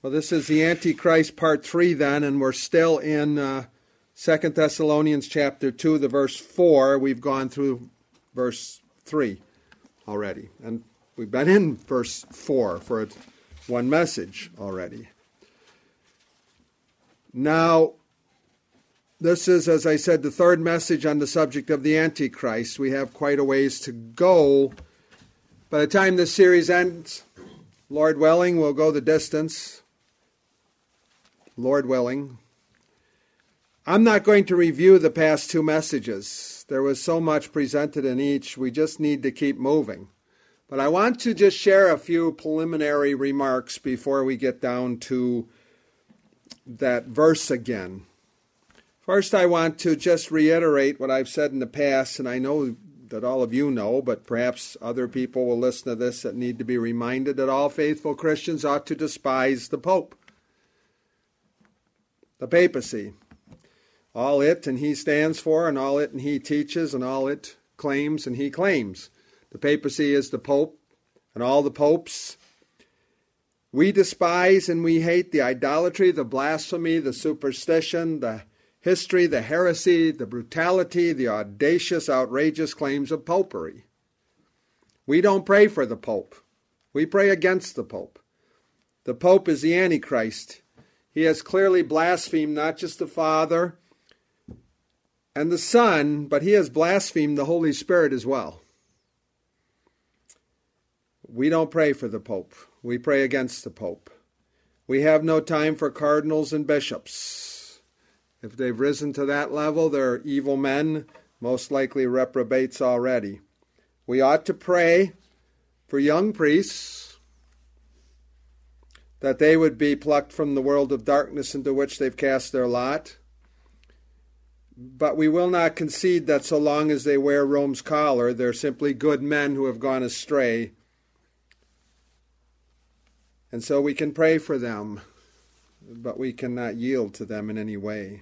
Well, this is the Antichrist part 3 then, and we're still in 2 Thessalonians chapter 2, the verse 4. We've gone through verse 3 already, and we've been in verse 4 for one message already. Now, this is, as I said, the third message on the subject of the Antichrist. We have quite a ways to go. By the time this series ends, Lord willing, we'll go the distance. Lord willing. I'm not going to review the past two messages. There was so much presented in each. We just need to keep moving. But I want to just share a few preliminary remarks before we get down to that verse again. First, I want to just reiterate what I've said in the past, and I know that all of you know, but perhaps other people will listen to this that need to be reminded that all faithful Christians ought to despise the Pope. The papacy. All it and he stands for, and all it and he teaches, and all it claims and he claims. The papacy is the Pope and all the popes. We despise and we hate the idolatry, the blasphemy, the superstition, the history, the heresy, the brutality, the audacious, outrageous claims of popery. We don't pray for the Pope. We pray against the Pope. The Pope is the Antichrist. He has clearly blasphemed not just the Father and the Son, but he has blasphemed the Holy Spirit as well. We don't pray for the Pope. We pray against the Pope. We have no time for cardinals and bishops. If they've risen to that level, they're evil men, most likely reprobates already. We ought to pray for young priests, that they would be plucked from the world of darkness into which they've cast their lot. But we will not concede that so long as they wear Rome's collar, they're simply good men who have gone astray. And so we can pray for them, but we cannot yield to them in any way.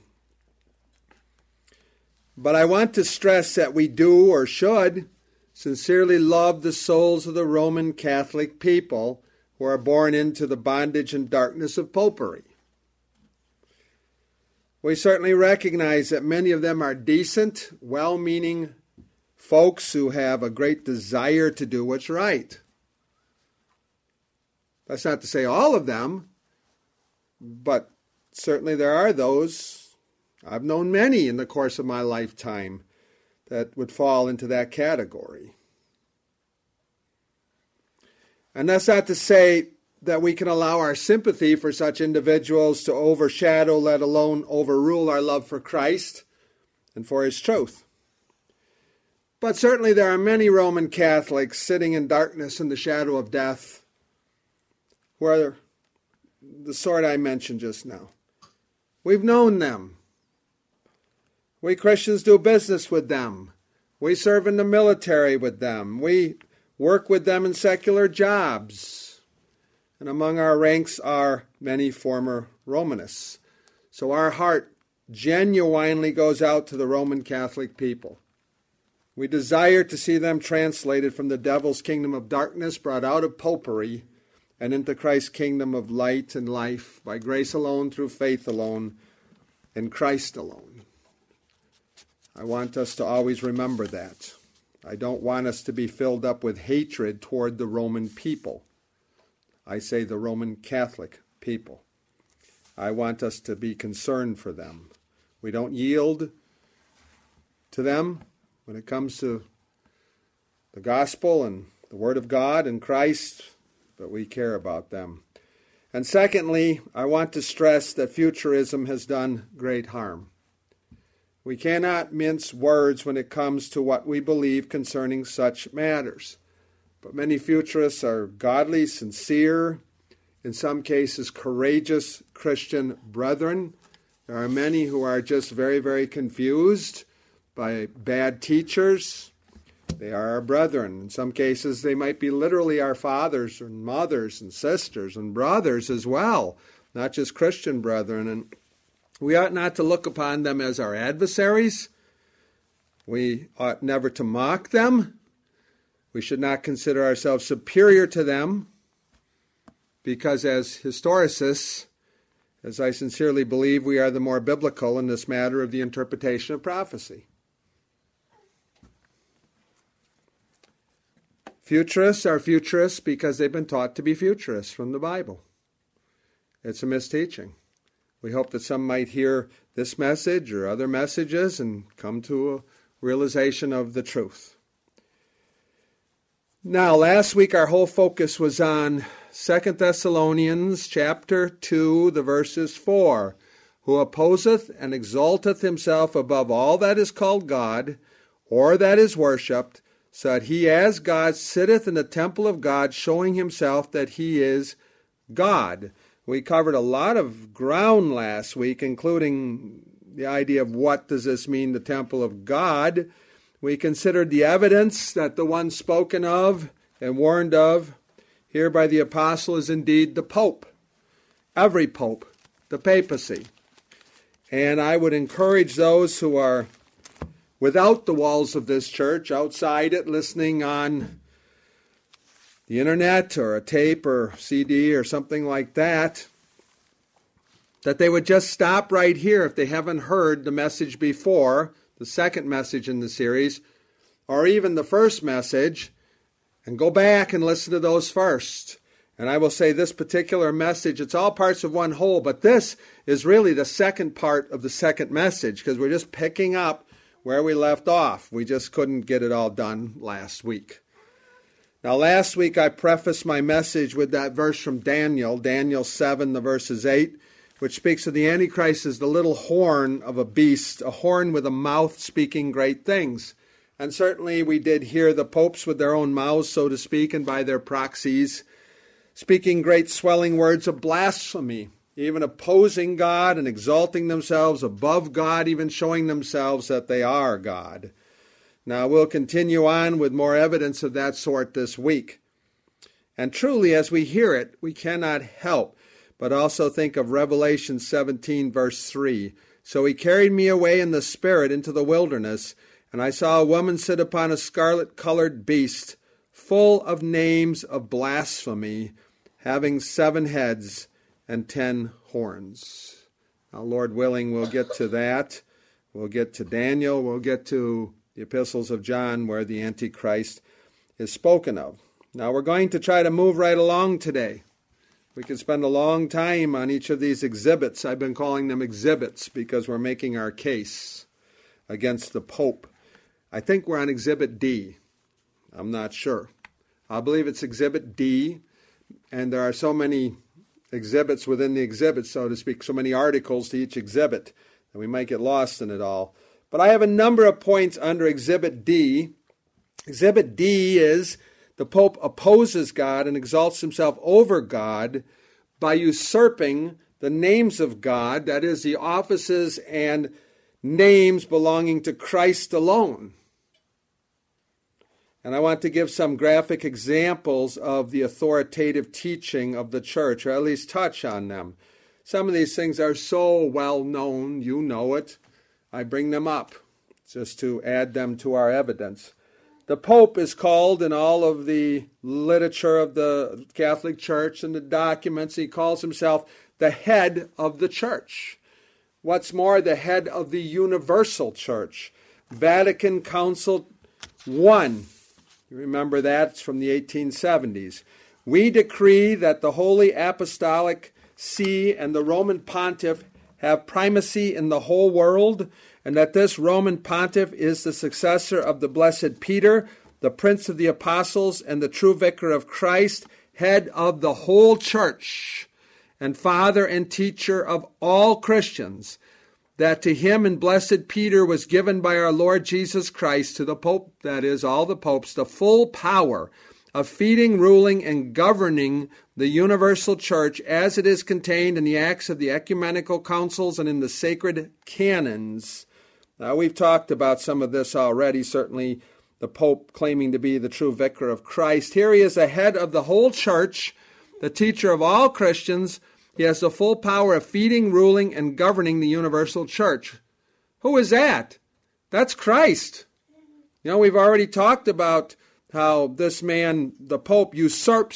But I want to stress that we do, or should, sincerely love the souls of the Roman Catholic people who are born into the bondage and darkness of popery. We certainly recognize that many of them are decent, well-meaning folks who have a great desire to do what's right. That's not to say all of them, but certainly there are those. I've known many in the course of my lifetime that would fall into that category. And that's not to say that we can allow our sympathy for such individuals to overshadow, let alone overrule our love for Christ and for His truth. But certainly there are many Roman Catholics sitting in darkness in the shadow of death, who are the sort I mentioned just now. We've known them. We Christians do business with them. We serve in the military with them. We work with them in secular jobs. And among our ranks are many former Romanists. So our heart genuinely goes out to the Roman Catholic people. We desire to see them translated from the devil's kingdom of darkness, brought out of popery, and into Christ's kingdom of light and life, by grace alone, through faith alone, in Christ alone. I want us to always remember that. I don't want us to be filled up with hatred toward the Roman people. I say the Roman Catholic people. I want us to be concerned for them. We don't yield to them when it comes to the gospel and the Word of God and Christ, but we care about them. And secondly, I want to stress that futurism has done great harm. We cannot mince words when it comes to what we believe concerning such matters. But many futurists are godly, sincere, in some cases courageous Christian brethren. There are many who are just very, very confused by bad teachers. They are our brethren. In some cases, they might be literally our fathers and mothers and sisters and brothers as well, not just Christian brethren. And we ought not to look upon them as our adversaries. We ought never to mock them. We should not consider ourselves superior to them. because as historicists, as I sincerely believe, we are the more biblical in this matter of the interpretation of prophecy. Futurists are futurists because they've been taught to be futurists from the Bible. It's a misteaching. We hope that some might hear this message or other messages and come to a realization of the truth. Now, last week our whole focus was on 2 Thessalonians chapter 2, the verses 4. Who opposeth and exalteth himself above all that is called God, or that is worshipped, so that he as God sitteth in the temple of God, showing himself that he is God. We covered a lot of ground last week, including the idea of what does this mean, the temple of God. We considered the evidence that the one spoken of and warned of here by the apostle is indeed the Pope. Every Pope, the papacy. And I would encourage those who are without the walls of this church, outside it, listening on the internet or a tape or CD or something like that, that they would just stop right here if they haven't heard the message before, the second message in the series, or even the first message, and go back and listen to those first. And I will say this particular message, it's all parts of one whole, but this is really the second part of the second message, because we're just picking up where we left off. We just couldn't get it all done last week. Now, last week I prefaced my message with that verse from Daniel 7, the verses 8, which speaks of the Antichrist as the little horn of a beast, a horn with a mouth speaking great things. And certainly we did hear the popes with their own mouths, so to speak, and by their proxies, speaking great swelling words of blasphemy, even opposing God and exalting themselves above God, even showing themselves that they are God. Now, we'll continue on with more evidence of that sort this week. And truly, as we hear it, we cannot help but also think of Revelation 17, verse 3. So he carried me away in the Spirit into the wilderness, and I saw a woman sit upon a scarlet-colored beast, full of names of blasphemy, having 7 heads and 10 horns. Now, Lord willing, we'll get to that. We'll get to Daniel. We'll get to the epistles of John where the Antichrist is spoken of. Now, we're going to try to move right along today. We could spend a long time on each of these exhibits. I've been calling them exhibits because we're making our case against the Pope. I think we're on Exhibit D. I'm not sure. I believe it's Exhibit D, and there are so many exhibits within the exhibit, so to speak, so many articles to each exhibit, and we might get lost in it all. But I have a number of points under Exhibit D. Exhibit D is the Pope opposes God and exalts himself over God by usurping the names of God, that is, the offices and names belonging to Christ alone. And I want to give some graphic examples of the authoritative teaching of the church, or at least touch on them. Some of these things are so well known, you know it. I bring them up just to add them to our evidence. The Pope is called in all of the literature of the Catholic Church and the documents, he calls himself the head of the church. What's more, the head of the universal church. Vatican Council I. You remember that? It's from the 1870s. We decree that the Holy Apostolic See and the Roman Pontiff have primacy in the whole world, and that this Roman Pontiff is the successor of the Blessed Peter, the Prince of the Apostles, and the true Vicar of Christ, head of the whole church, and Father and teacher of all Christians, that to him and Blessed Peter was given by our Lord Jesus Christ, to the Pope, that is, all the popes, the full power of feeding, ruling, and governing the universal church as it is contained in the acts of the ecumenical councils and in the sacred canons. Now, we've talked about some of this already, certainly the Pope claiming to be the true Vicar of Christ. Here he is the head of the whole church, the teacher of all Christians. He has the full power of feeding, ruling, and governing the universal church. Who is that? That's Christ. You know, we've already talked about how this man, the Pope, usurps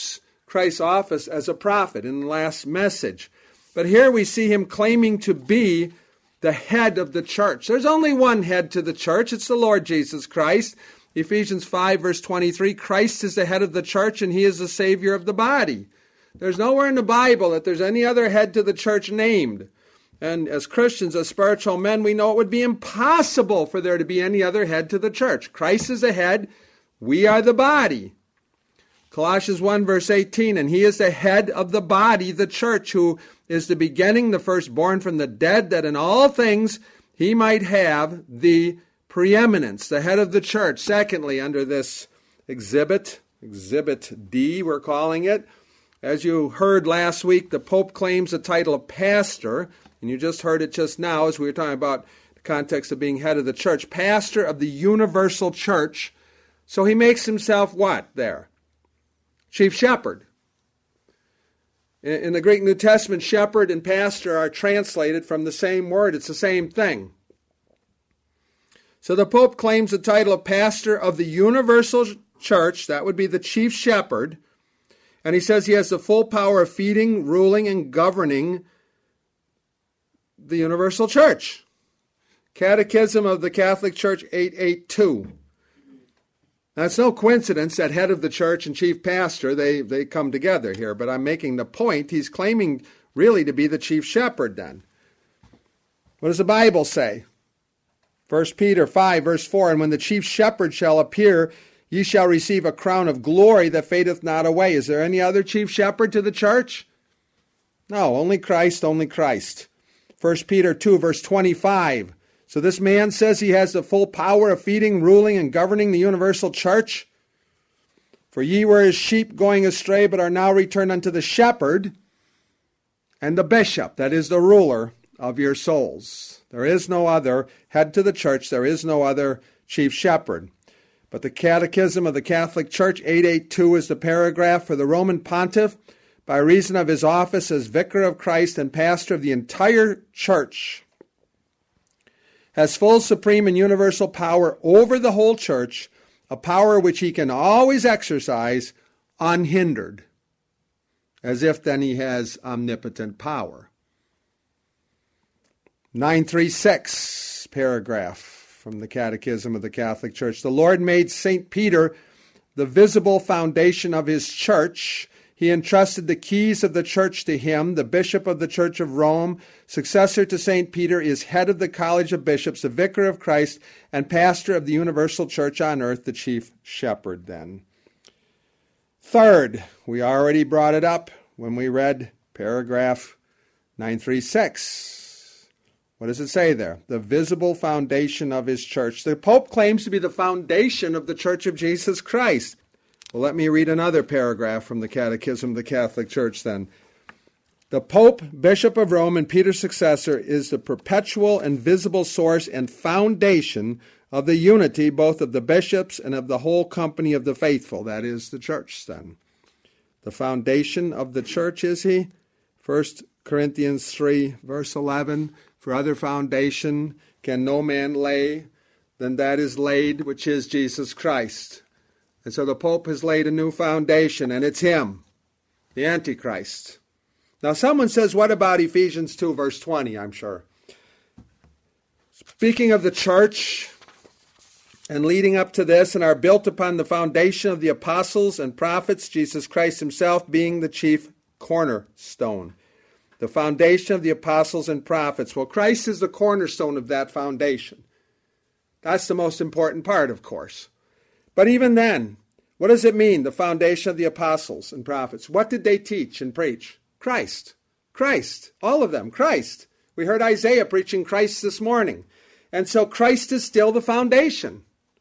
Christ's office as a prophet in the last message. But here we see him claiming to be the head of the church. There's only one head to the church. It's the Lord Jesus Christ. Ephesians 5 verse 23, Christ is the head of the church and he is the Savior of the body. There's nowhere in the Bible that there's any other head to the church named. And as Christians, as spiritual men, we know it would be impossible for there to be any other head to the church. Christ is the head. We are the body. Colossians 1 verse 18, and he is the head of the body, the church, who is the beginning, the firstborn from the dead, that in all things he might have the preeminence, the head of the church. Secondly, under this exhibit D, we're calling it, as you heard last week, the Pope claims the title of pastor, and you just heard it just now as we were talking about the context of being head of the church, pastor of the universal church. So he makes himself what there? Chief shepherd. In the Greek New Testament, shepherd and pastor are translated from the same word. It's the same thing. So the Pope claims the title of pastor of the universal church. That would be the chief shepherd. And he says he has the full power of feeding, ruling, and governing the universal church. Catechism of the Catholic Church 882. Now, it's no coincidence that head of the church and chief pastor, they come together here. But I'm making the point, he's claiming really to be the chief shepherd then. What does the Bible say? 1 Peter 5, verse 4, and when the chief shepherd shall appear, ye shall receive a crown of glory that fadeth not away. Is there any other chief shepherd to the church? No, only Christ, only Christ. 1 Peter 2, verse 25. So this man says he has the full power of feeding, ruling, and governing the universal church. For ye were as sheep going astray, but are now returned unto the shepherd and the bishop, that is the ruler of your souls. There is no other head to the church. There is no other chief shepherd. But the Catechism of the Catholic Church, 882, is the paragraph for the Roman Pontiff, by reason of his office as vicar of Christ and pastor of the entire church, has full, supreme, and universal power over the whole church, a power which he can always exercise unhindered, as if then he has omnipotent power. 936, paragraph from the Catechism of the Catholic Church. The Lord made St. Peter the visible foundation of his church. He entrusted the keys of the church to him. The bishop of the Church of Rome, successor to St. Peter, is head of the College of Bishops, the vicar of Christ, and pastor of the universal church on earth, the chief shepherd then. Third, we already brought it up when we read paragraph 936. What does it say there? The visible foundation of his church. The Pope claims to be the foundation of the Church of Jesus Christ. Well, let me read another paragraph from the Catechism of the Catholic Church then. The Pope, Bishop of Rome, and Peter's successor is the perpetual and visible source and foundation of the unity both of the bishops and of the whole company of the faithful. That is the church then. The foundation of the church is he? 1 Corinthians 3, verse 11. For other foundation can no man lay than that is laid, which is Jesus Christ. And so the Pope has laid a new foundation, and it's him, the Antichrist. Now someone says, what about Ephesians 2, verse 20, I'm sure. Speaking of the church, and leading up to this, and are built upon the foundation of the apostles and prophets, Jesus Christ himself being the chief cornerstone. The foundation of the apostles and prophets. Well, Christ is the cornerstone of that foundation. That's the most important part, of course. But even then, what does it mean, the foundation of the apostles and prophets? What did they teach and preach? Christ. Christ. All of them. Christ. We heard Isaiah preaching Christ this morning. And so Christ is still the foundation.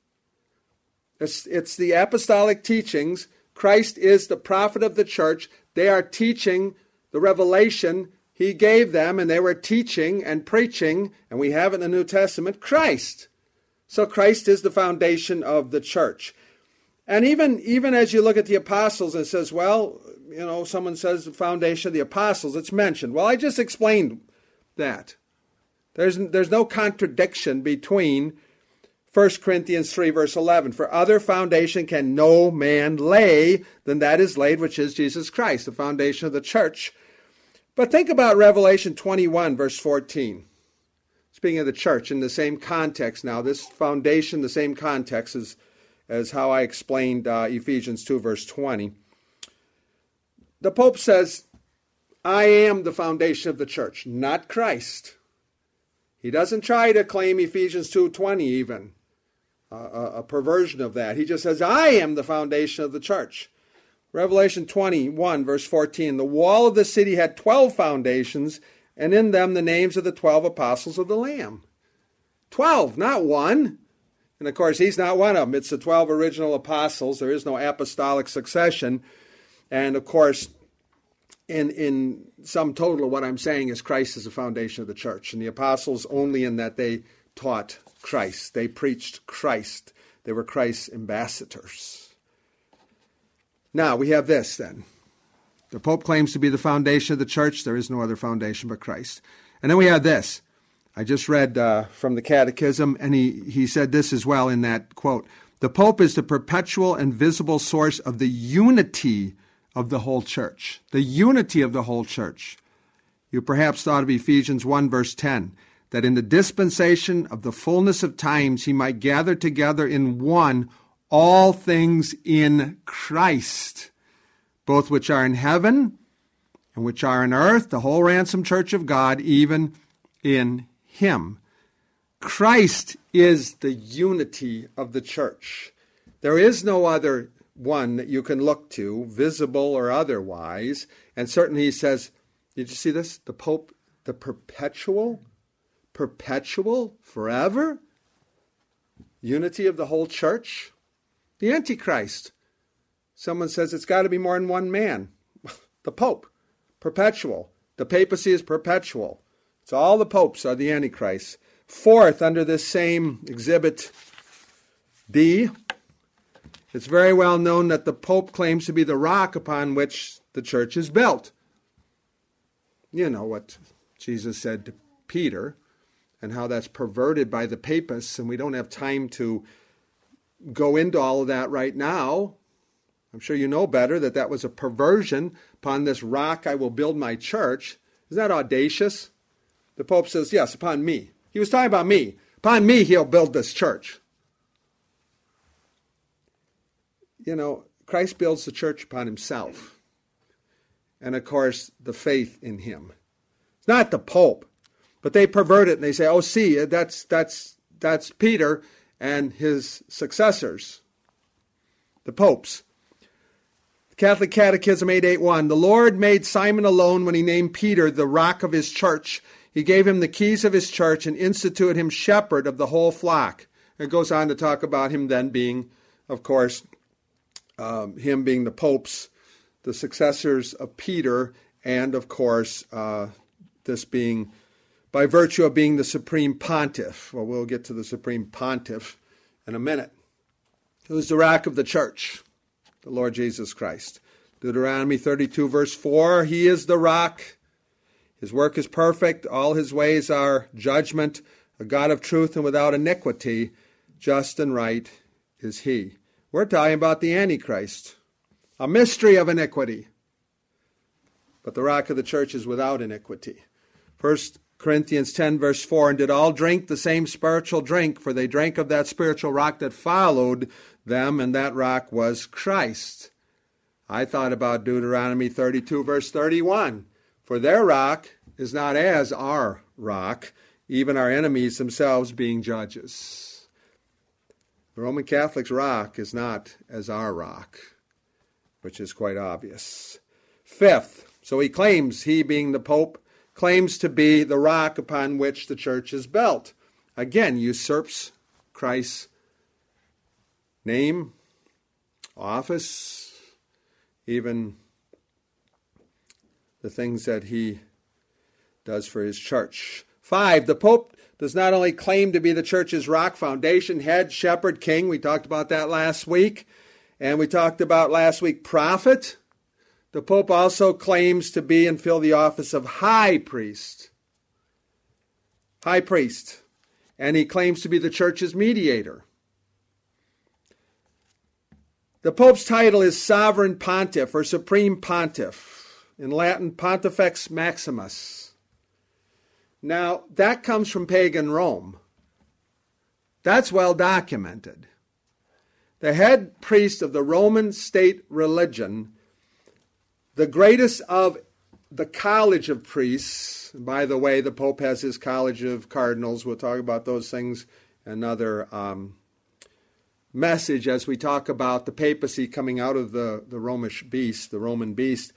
It's the apostolic teachings. Christ is the prophet of the church. They are teaching the revelation he gave them, and they were teaching and preaching, and we have in the New Testament, Christ. So Christ is the foundation of the church. And even as you look at the apostles, and it says, well, someone says the foundation of the apostles, it's mentioned. Well, I just explained that. There's no contradiction between 1 Corinthians 3, verse 11, for other foundation can no man lay than that is laid, which is Jesus Christ, the foundation of the church. But think about Revelation 21, verse 14. Speaking of the church, in the same context now, this foundation, the same context as how I explained Ephesians 2, verse 20. The Pope says, I am the foundation of the church, not Christ. He doesn't try to claim Ephesians 2:20 even, a perversion of that. He just says, I am the foundation of the church. Revelation 21, verse 14, the wall of the city had 12 foundations, and in them the names of the 12 apostles of the Lamb. 12, not one. And of course, he's not one of them. It's the 12 original apostles. There is no apostolic succession. And of course, in sum total, what I'm saying is Christ is the foundation of the church. And the apostles only in that they taught Christ. They preached Christ. They were Christ's ambassadors. Now, we have this then. The Pope claims to be the foundation of the church. There is no other foundation but Christ. And then we have this. I just read from the Catechism, and he said this as well in that quote. The Pope is the perpetual and visible source of the unity of the whole church. The unity of the whole church. You perhaps thought of Ephesians 1, verse 10, that in the dispensation of the fullness of times he might gather together in one all things in Christ, both which are in heaven and which are in earth, the whole ransomed church of God, even in him. Christ is the unity of the church. There is no other one that you can look to, visible or otherwise. And certainly he says, did you see this? The Pope, the perpetual, forever unity of the whole church. The Antichrist. Someone says it's got to be more than one man. The Pope, perpetual. The papacy is perpetual. So all the popes are the Antichrist. Fourth, under this same exhibit D, it's very well known that the Pope claims to be the rock upon which the church is built. You know what Jesus said to Peter and how that's perverted by the papists, and we don't have time to go into all of that right now. I'm sure you know better that that was a perversion. Upon this rock I will build my church. Isn't that audacious? The Pope says, yes, upon me. He was talking about me. Upon me he'll build this church. You know, Christ builds the church upon himself. And of course, the faith in him. It's not the Pope. But they pervert it and they say, oh, see, that's Peter and his successors, the popes. Catholic Catechism 881, the Lord made Simon alone when he named Peter the rock of his church. He gave him the keys of his church and instituted him shepherd of the whole flock. It goes on to talk about him then being, of course, him being the popes, the successors of Peter, and of course, this being by virtue of being the supreme pontiff. Well, we'll get to the supreme pontiff in a minute. Who's the rock of the church? The Lord Jesus Christ. Deuteronomy 32, verse 4, he is the rock. His work is perfect. All his ways are judgment. A God of truth and without iniquity. Just and right is he. We're talking about the Antichrist. A mystery of iniquity. But the rock of the church is without iniquity. 1 Corinthians 10, verse 4, and did all drink the same spiritual drink, for they drank of that spiritual rock that followed them, and that rock was Christ. I thought about Deuteronomy 32, verse 31. For their rock is not as our rock, even our enemies themselves being judges. The Roman Catholic's rock is not as our rock, which is quite obvious. Fifth, so he claims, he being the Pope, claims to be the rock upon which the church is built. Again, usurps Christ's name, office, even the things that he does for his church. 5, the Pope does not only claim to be the church's rock, foundation, head, shepherd, king. We talked about that last week. And we talked about last week prophet. The Pope also claims to be and fill the office of high priest. High priest. And he claims to be the church's mediator. The Pope's title is Sovereign Pontiff or Supreme Pontiff, in Latin Pontifex Maximus. Now, that comes from pagan Rome. That's well documented. The head priest of the Roman state religion, the greatest of the college of priests, and by the way, the Pope has his college of cardinals. We'll talk about those things another message as we talk about the papacy coming out of the Roman beast.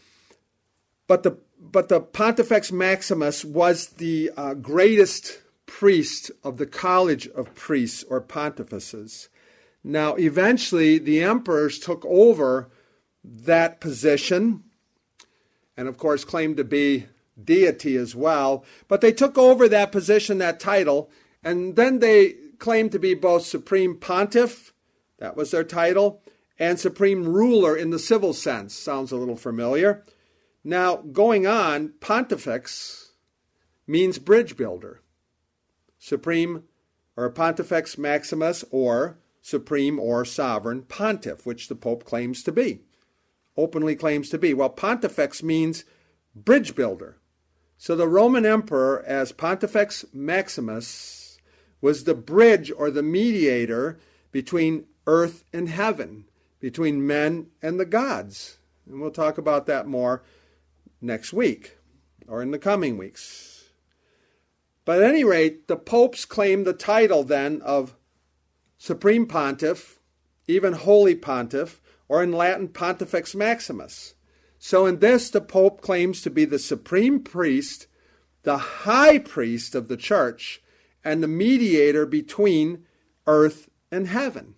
But the Pontifex Maximus was the greatest priest of the college of priests or pontifices. Now, eventually, the emperors took over that position, and of course claimed to be deity as well. But they took over that position, that title, and then they claimed to be both Supreme Pontiff, that was their title, and Supreme Ruler in the civil sense. Sounds a little familiar. Now, going on, Pontifex means bridge builder. Supreme or Pontifex Maximus or Supreme or Sovereign Pontiff, which the Pope claims to be, openly claims to be. Well, Pontifex means bridge builder. So the Roman emperor, as Pontifex Maximus, was the bridge or the mediator between earth and heaven, between men and the gods. And we'll talk about that more next week or in the coming weeks. But at any rate, the popes claim the title then of Supreme Pontiff, even Holy Pontiff, or in Latin Pontifex Maximus. So in this, the Pope claims to be the supreme priest, the high priest of the church, and the mediator between earth and heaven.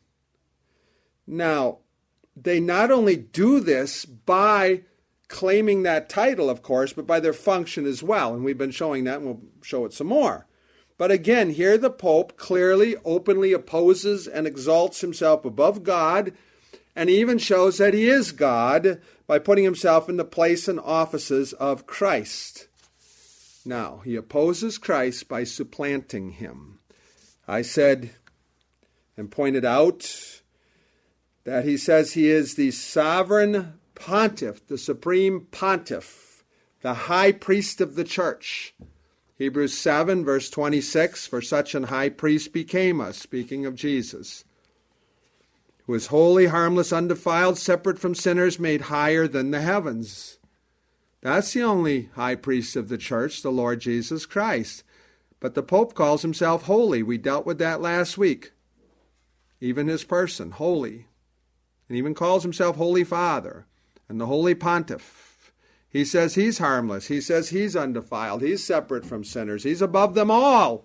Now, they not only do this by claiming that title, of course, but by their function as well. And we've been showing that, and we'll show it some more. But again, here the Pope clearly, openly opposes and exalts himself above God, and he even shows that he is God by putting himself in the place and offices of Christ. Now, he opposes Christ by supplanting him. I said and pointed out that he says he is the sovereign pontiff, the supreme pontiff, the high priest of the church. Hebrews 7, verse 26, for such an high priest became us, speaking of Jesus, who is holy, harmless, undefiled, separate from sinners, made higher than the heavens. That's the only high priest of the church, the Lord Jesus Christ. But the Pope calls himself holy. We dealt with that last week. Even his person, holy. And even calls himself Holy Father and the Holy Pontiff. He says he's harmless. He says he's undefiled. He's separate from sinners. He's above them all.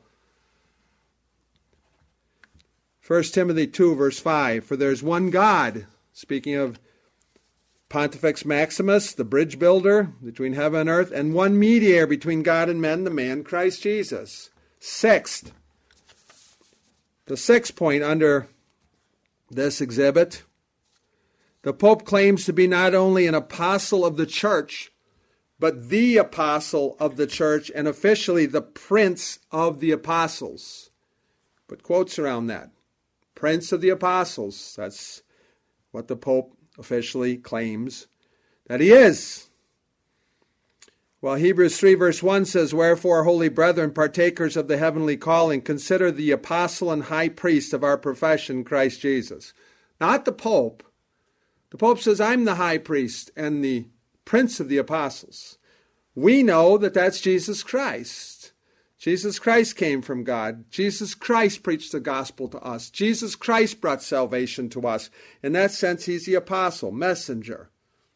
1 Timothy 2, verse 5, for there's one God, speaking of Pontifex Maximus, the bridge builder between heaven and earth, and one mediator between God and men, the man Christ Jesus. Sixth, the sixth point under this exhibit, the Pope claims to be not only an apostle of the church, but the apostle of the church, and officially the prince of the apostles. Put quotes around that. Prince of the apostles. That's what the Pope officially claims that he is. Well, Hebrews 3 verse 1 says, wherefore, holy brethren, partakers of the heavenly calling, consider the apostle and high priest of our profession, Christ Jesus. Not the Pope. The Pope says, I'm the high priest and the prince of the apostles. We know that that's Jesus Christ. Jesus Christ came from God. Jesus Christ preached the gospel to us. Jesus Christ brought salvation to us. In that sense, he's the apostle, messenger.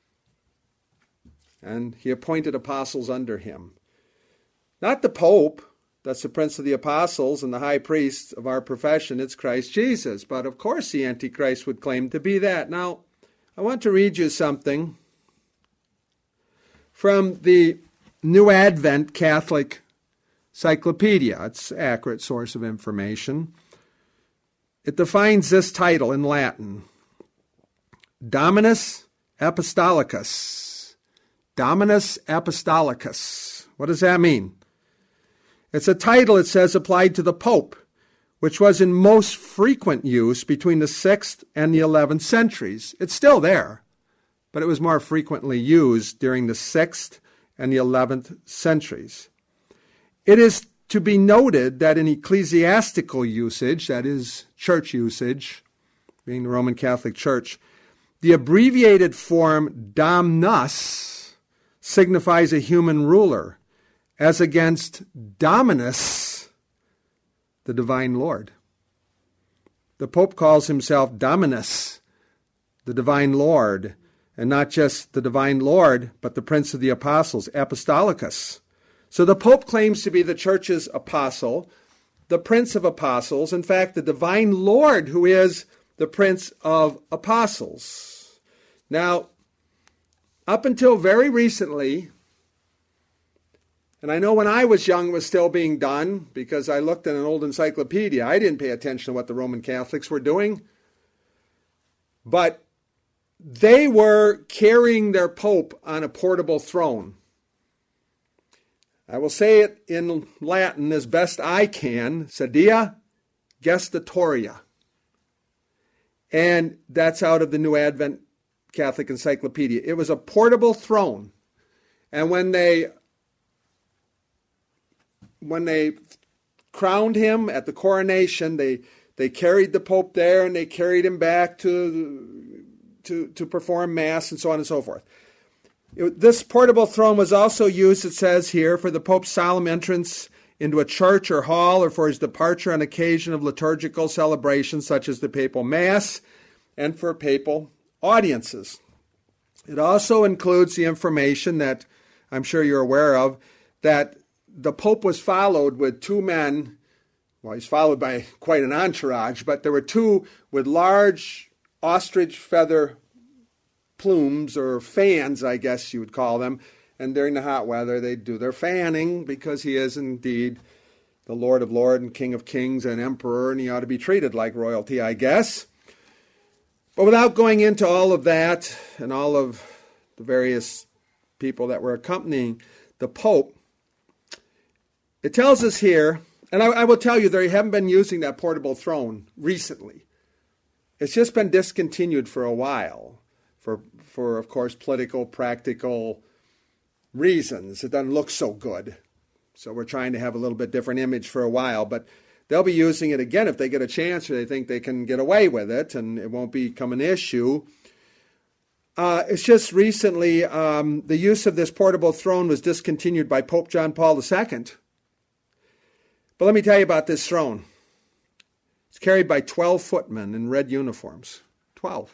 And he appointed apostles under him. Not the Pope, that's the prince of the apostles and the high priest of our profession, it's Christ Jesus. But of course the Antichrist would claim to be that. Now, I want to read you something from the New Advent Catholic Cyclopedia. It's an accurate source of information. It defines this title in Latin. Dominus Apostolicus. Dominus Apostolicus. What does that mean? It's a title, it says, applied to the Pope, which was in most frequent use between the 6th and the 11th centuries. It's still there, but it was more frequently used during the 6th and the 11th centuries. It is to be noted that in ecclesiastical usage, that is, church usage, being the Roman Catholic Church, the abbreviated form Dominus signifies a human ruler, as against Dominus, the divine Lord. The Pope calls himself Dominus, the divine Lord, and not just the divine Lord, but the Prince of the Apostles, Apostolicus. So the Pope claims to be the Church's apostle, the Prince of Apostles, in fact, the divine Lord who is the Prince of Apostles. Now, up until very recently, and I know when I was young it was still being done because I looked in an old encyclopedia. I didn't pay attention to what the Roman Catholics were doing. But they were carrying their Pope on a portable throne. I will say it in Latin as best I can, sedia gestatoria. And that's out of the New Advent Catholic Encyclopedia. It was a portable throne. And when they crowned him at the coronation, they carried the Pope there and they carried him back to perform Mass and so on and so forth. This portable throne was also used, it says here, for the Pope's solemn entrance into a church or hall or for his departure on occasion of liturgical celebrations such as the papal Mass and for papal audiences. It also includes the information that I'm sure you're aware of, that the Pope was followed with two men. Well, he's followed by quite an entourage, but there were two with large ostrich feather plumes, or fans, I guess you would call them. And during the hot weather, they do their fanning because he is indeed the Lord of Lords and King of Kings and Emperor, and he ought to be treated like royalty, I guess. But without going into all of that and all of the various people that were accompanying the Pope, it tells us here, and I will tell you, they haven't been using that portable throne recently. It's just been discontinued for a while for of course, political, practical reasons. It doesn't look so good. So we're trying to have a little bit different image for a while, but they'll be using it again if they get a chance or they think they can get away with it and it won't become an issue. It's just recently the use of this portable throne was discontinued by Pope John Paul II. But let me tell you about this throne. It's carried by 12 footmen in red uniforms. 12.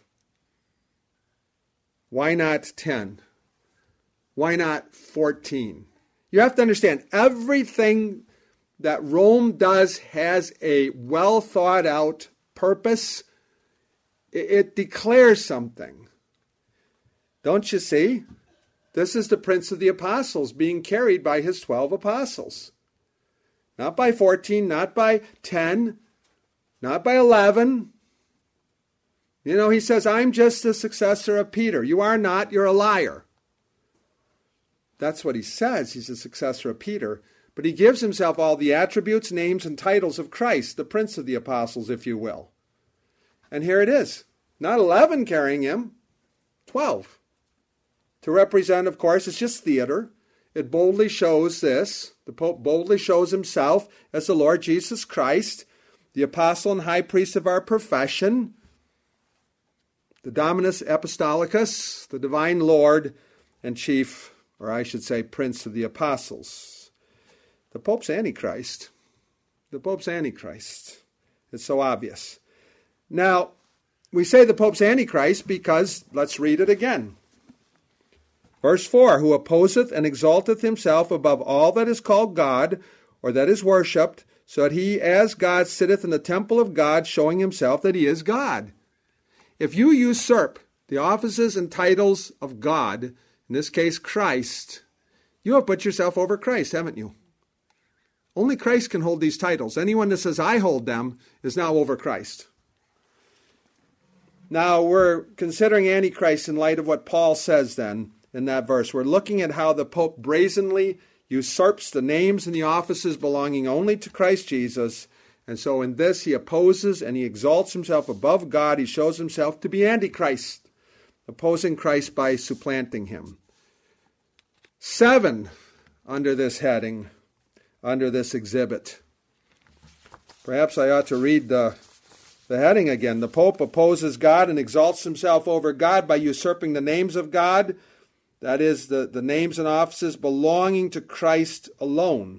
Why not 10? Why not 14? You have to understand, everything that Rome does has a well thought out purpose. It declares something. Don't you see? This is the Prince of the Apostles being carried by his 12 apostles. Not by 14, not by 10, not by 11. You know, he says, I'm just the successor of Peter. You are not, you're a liar. That's what he says. He's the successor of Peter. But he gives himself all the attributes, names, and titles of Christ, the Prince of the Apostles, if you will. And here it is. Not 11 carrying him, 12. To represent, of course, it's just theater. It boldly shows this. The Pope boldly shows himself as the Lord Jesus Christ, the apostle and high priest of our profession, the Dominus Apostolicus, the divine Lord and chief, or I should say, Prince of the Apostles. The Pope's Antichrist. The Pope's Antichrist. It's so obvious. Now, we say the Pope's Antichrist because, let's read it again. Verse 4, who opposeth and exalteth himself above all that is called God, or that is worshipped, so that he as God sitteth in the temple of God, showing himself that he is God. If you usurp the offices and titles of God, in this case Christ, you have put yourself over Christ, haven't you? Only Christ can hold these titles. Anyone that says, I hold them, is now over Christ. Now, we're considering Antichrist in light of what Paul says then in that verse. We're looking at how the Pope brazenly usurps the names and the offices belonging only to Christ Jesus And so in this he opposes and he exalts himself above God. He shows himself to be Antichrist, opposing Christ by supplanting him. 7 under this heading, under this exhibit. Perhaps I ought to read the heading again. The Pope opposes God and exalts himself over God by usurping the names of God, that is, the names and offices belonging to Christ alone.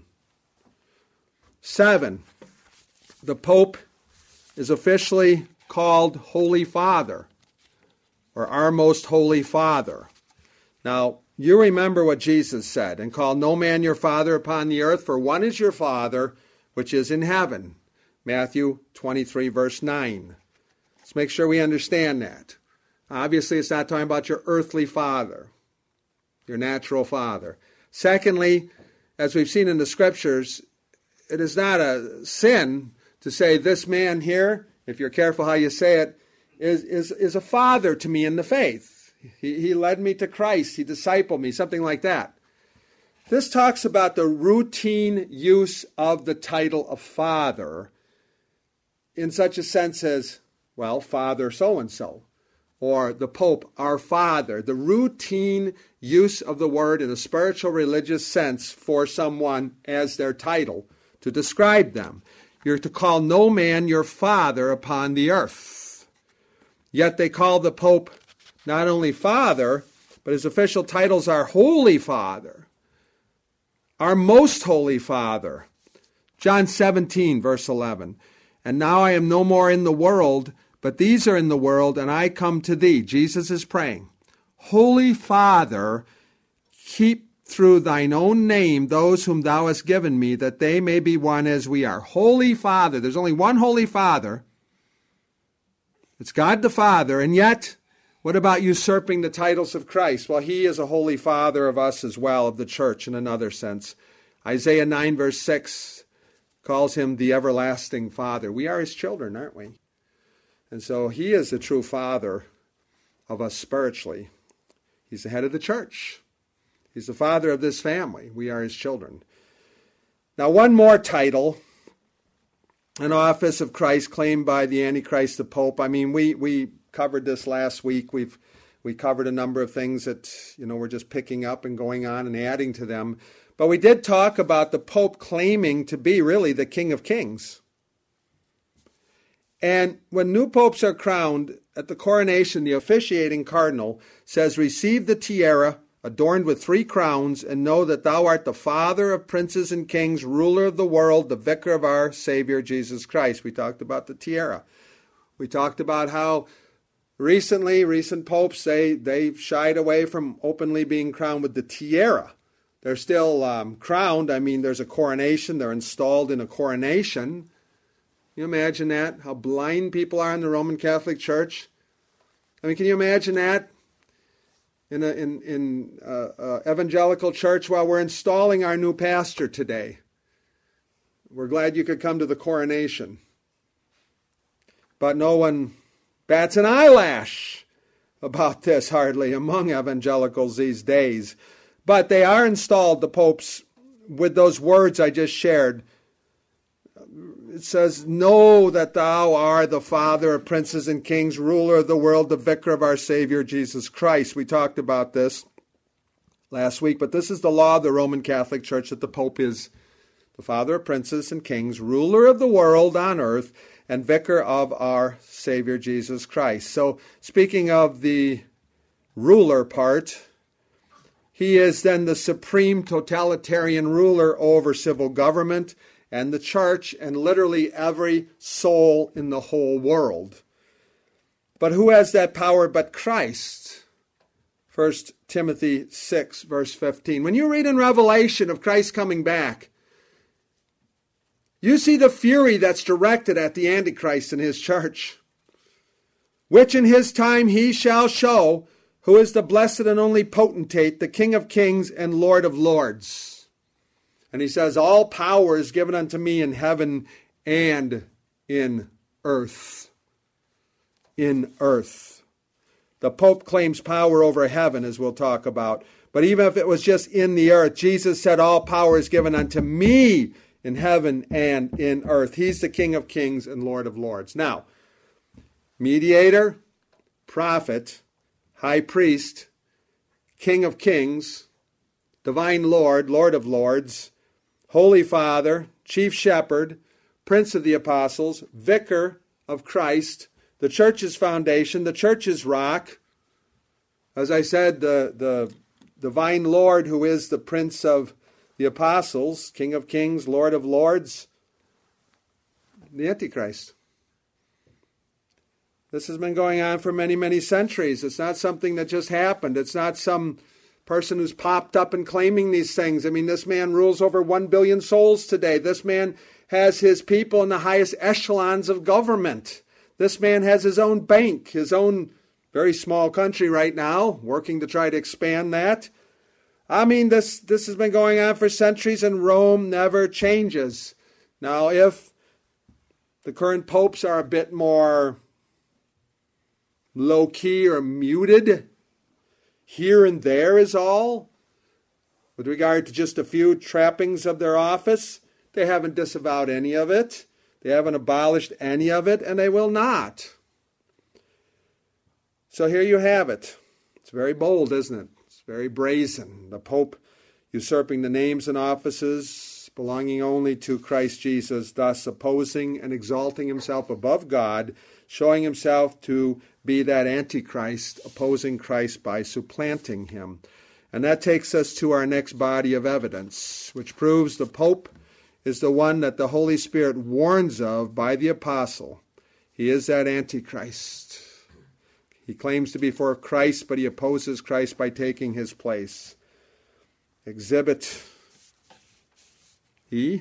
7, the Pope is officially called Holy Father, or our most Holy Father. Now, you remember what Jesus said, and call no man your father upon the earth, for one is your Father, which is in heaven. Matthew 23, verse 9. Let's make sure we understand that. Obviously, it's not talking about your earthly father, your natural father. Secondly, as we've seen in the Scriptures, it is not a sin to say this man here, if you're careful how you say it, is a father to me in the faith. He led me to Christ. He discipled me, something like that. This talks about the routine use of the title of father in such a sense as, well, Father so-and-so, or the Pope, our Father. The routine use of the word in a spiritual religious sense for someone as their title to describe them. You're to call no man your father upon the earth. Yet they call the Pope not only Father, but his official titles are Holy Father, our most Holy Father. John 17, verse 11. And now I am no more in the world, but these are in the world, and I come to thee. Jesus is praying. Holy Father, keep through thine own name those whom thou hast given me, that they may be one as we are. Holy Father. There's only one Holy Father. It's God the Father. And yet, what about usurping the titles of Christ? Well, he is a Holy Father of us as well, of the church in another sense. Isaiah 9, verse 6 calls him the everlasting Father. We are his children, aren't we? And so he is the true Father of us spiritually. He's the head of the church. He's the father of this family. We are his children. Now, one more title, an office of Christ claimed by the Antichrist, the Pope. I mean, we covered this last week. We covered a number of things that, we're just picking up and going on and adding to them. But we did talk about the Pope claiming to be really the King of Kings. And when new popes are crowned, at the coronation, the officiating cardinal says, receive the tiara adorned with 3 crowns, and know that thou art the Father of princes and kings, ruler of the world, the vicar of our Savior Jesus Christ. We talked about the tiara. We talked about how recent popes, they've shied away from openly being crowned with the tiara. They're still crowned. I mean, there's a coronation. They're installed in a coronation. Can you imagine that? How blind people are in the Roman Catholic Church? I mean, can you imagine that? In an evangelical church while we're installing our new pastor today. We're glad you could come to the coronation. But no one bats an eyelash about this, hardly, among evangelicals these days. But they are installed, the popes, with those words I just shared. It says, know that thou art the Father of princes and kings, ruler of the world, the vicar of our Savior Jesus Christ. We talked about this last week, but this is the law of the Roman Catholic Church, that the Pope is the Father of princes and kings, ruler of the world on earth, and vicar of our Savior Jesus Christ. So, speaking of the ruler part, he is then the supreme totalitarian ruler over civil government and the church and literally every soul in the whole world. But who has that power but Christ? 1 Timothy 6, verse 15. When you read in Revelation of Christ coming back, you see the fury that's directed at the Antichrist and his church, which in his time he shall show, who is the blessed and only potentate, the King of kings and Lord of lords. And he says, all power is given unto me in heaven and in earth. In earth. The Pope claims power over heaven, as we'll talk about. But even if it was just in the earth, Jesus said, all power is given unto me in heaven and in earth. He's the King of kings and Lord of lords. Now, mediator, prophet, high priest, King of kings, divine Lord, Lord of lords, Holy Father, chief shepherd, Prince of the apostles, vicar of Christ, the church's foundation, the church's rock. As I said, the divine Lord who is the Prince of the apostles, King of kings, Lord of lords, the Antichrist. This has been going on for many, many centuries. It's not something that just happened. It's not some person who's popped up and claiming these things. I mean, this man rules over 1 billion souls today. This man has his people in the highest echelons of government. This man has his own bank, his own very small country right now, working to try to expand that. I mean, this has been going on for centuries, and Rome never changes. Now, if the current popes are a bit more low-key or muted here and there is all, with regard to just a few trappings of their office, they haven't disavowed any of it. They haven't abolished any of it, and they will not. So here you have it. It's very bold, isn't it? It's very brazen. The Pope usurping the names and offices belonging only to Christ Jesus, thus opposing and exalting himself above God, showing himself to be that Antichrist, opposing Christ by supplanting him. And that takes us to our next body of evidence, which proves the Pope is the one that the Holy Spirit warns of by the apostle. He is that Antichrist. He claims to be for Christ, but he opposes Christ by taking his place. Exhibit E.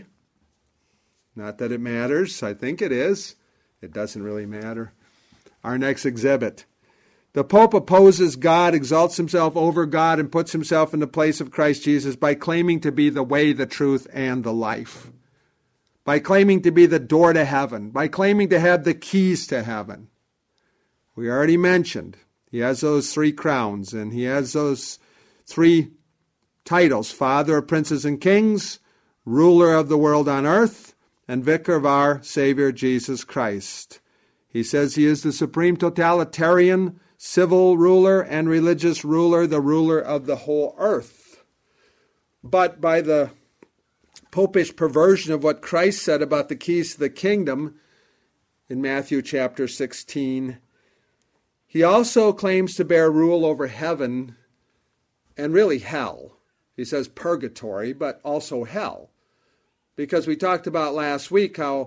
Not that it matters. I think it is. It doesn't really matter. Our next exhibit. The Pope opposes God, exalts himself over God, and puts himself in the place of Christ Jesus by claiming to be the way, the truth, and the life. By claiming to be the door to heaven. By claiming to have the keys to heaven. We already mentioned he has those 3 crowns, and he has those 3 titles: Father of princes and kings, ruler of the world on earth, and vicar of our Savior Jesus Christ. He says he is the supreme totalitarian, civil ruler and religious ruler, the ruler of the whole earth. But by the popish perversion of what Christ said about the keys to the kingdom in Matthew chapter 16, he also claims to bear rule over heaven and really hell. He says purgatory, but also hell. Because we talked about last week how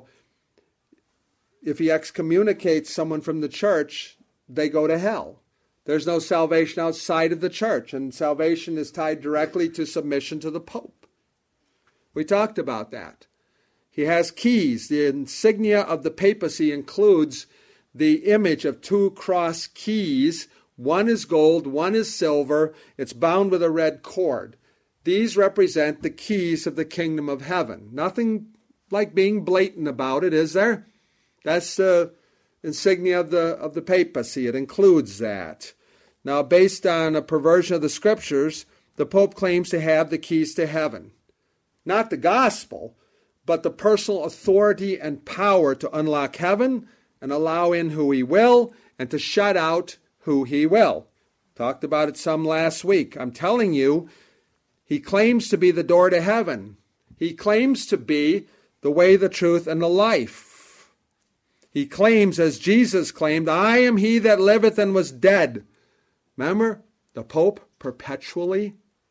if he excommunicates someone from the church, they go to hell. There's no salvation outside of the church, and salvation is tied directly to submission to the Pope. We talked about that. He has keys. The insignia of the papacy includes the image of 2 cross keys. One is gold, one is silver. It's bound with a red cord. These represent the keys of the kingdom of heaven. Nothing like being blatant about it, is there? That's the insignia of the papacy. It includes that. Now, based on a perversion of the scriptures, the Pope claims to have the keys to heaven. Not the gospel, but the personal authority and power to unlock heaven and allow in who he will and to shut out who he will. Talked about it some last week. I'm telling you, he claims to be the door to heaven. He claims to be the way, the truth, and the life. He claims, as Jesus claimed, I am he that liveth and was dead. Remember, the Pope perpetually.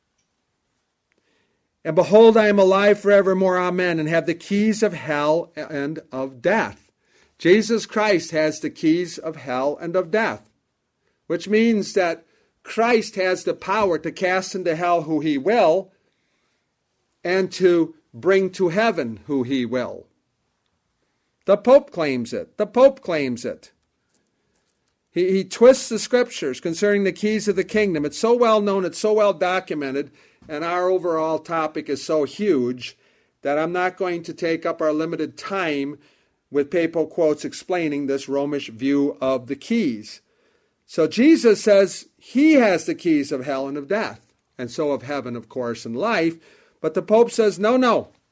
And behold, I am alive forevermore, amen, and have the keys of hell and of death. Jesus Christ has the keys of hell and of death, which means that Christ has the power to cast into hell who he will and to bring to heaven who he will. The Pope claims it. The Pope claims it. He twists the scriptures concerning the keys of the kingdom. It's so well known, it's so well documented, and our overall topic is so huge that I'm not going to take up our limited time with papal quotes explaining this Romish view of the keys. So Jesus says he has the keys of hell and of death, and so of heaven, of course, and life. But the Pope says, no.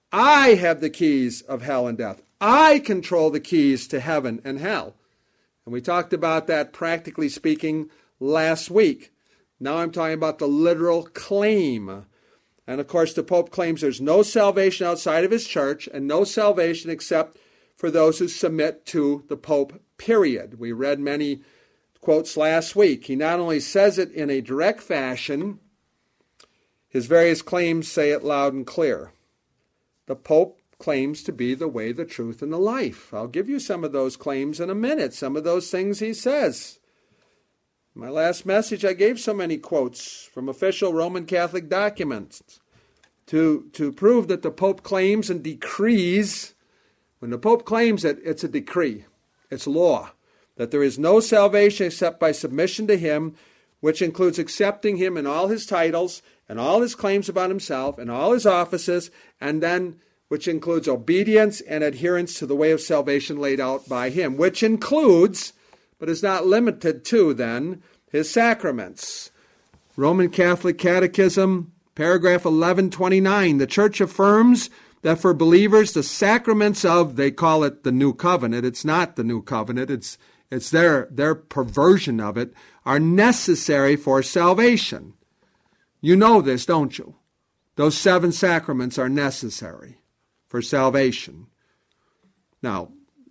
I have the keys of hell and death. I control the keys to heaven and hell. And we talked about that, practically speaking, last week. Now I'm talking about the literal claim. And of course, the Pope claims there's no salvation outside of his church and no salvation except for those who submit to the Pope, period. We read many quotes last week. He not only says it in a direct fashion, his various claims say it loud and clear. The Pope claims to be the way, the truth, and the life. I'll give you some of those claims in a minute, some of those things he says. In my last message, I gave so many quotes from official Roman Catholic documents to prove that the Pope claims and decrees. When the Pope claims it, it's a decree. It's law. That there is no salvation except by submission to him, which includes accepting him in all his titles and all his claims about himself and all his offices, and then which includes obedience and adherence to the way of salvation laid out by him, which includes, but is not limited to, then, his sacraments. Roman Catholic Catechism, paragraph 1129, the Church affirms that for believers, the sacraments of, they call it the New Covenant. It's not the New Covenant. It's their perversion of it, are necessary for salvation. You know this, don't you? Those 7 sacraments are necessary for salvation. Now,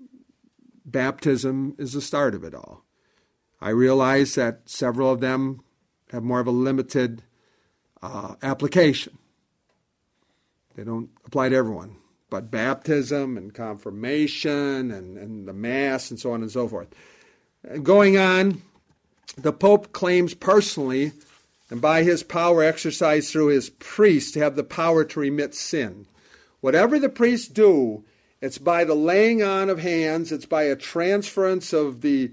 baptism is the start of it all. I realize that several of them have more of a limited application. They don't apply to everyone. But baptism and confirmation and the Mass and so on and so forth. Going on, the Pope claims personally, and by his power exercised through his priest, to have the power to remit sin. Whatever the priests do, it's by the laying on of hands, it's by a transference of the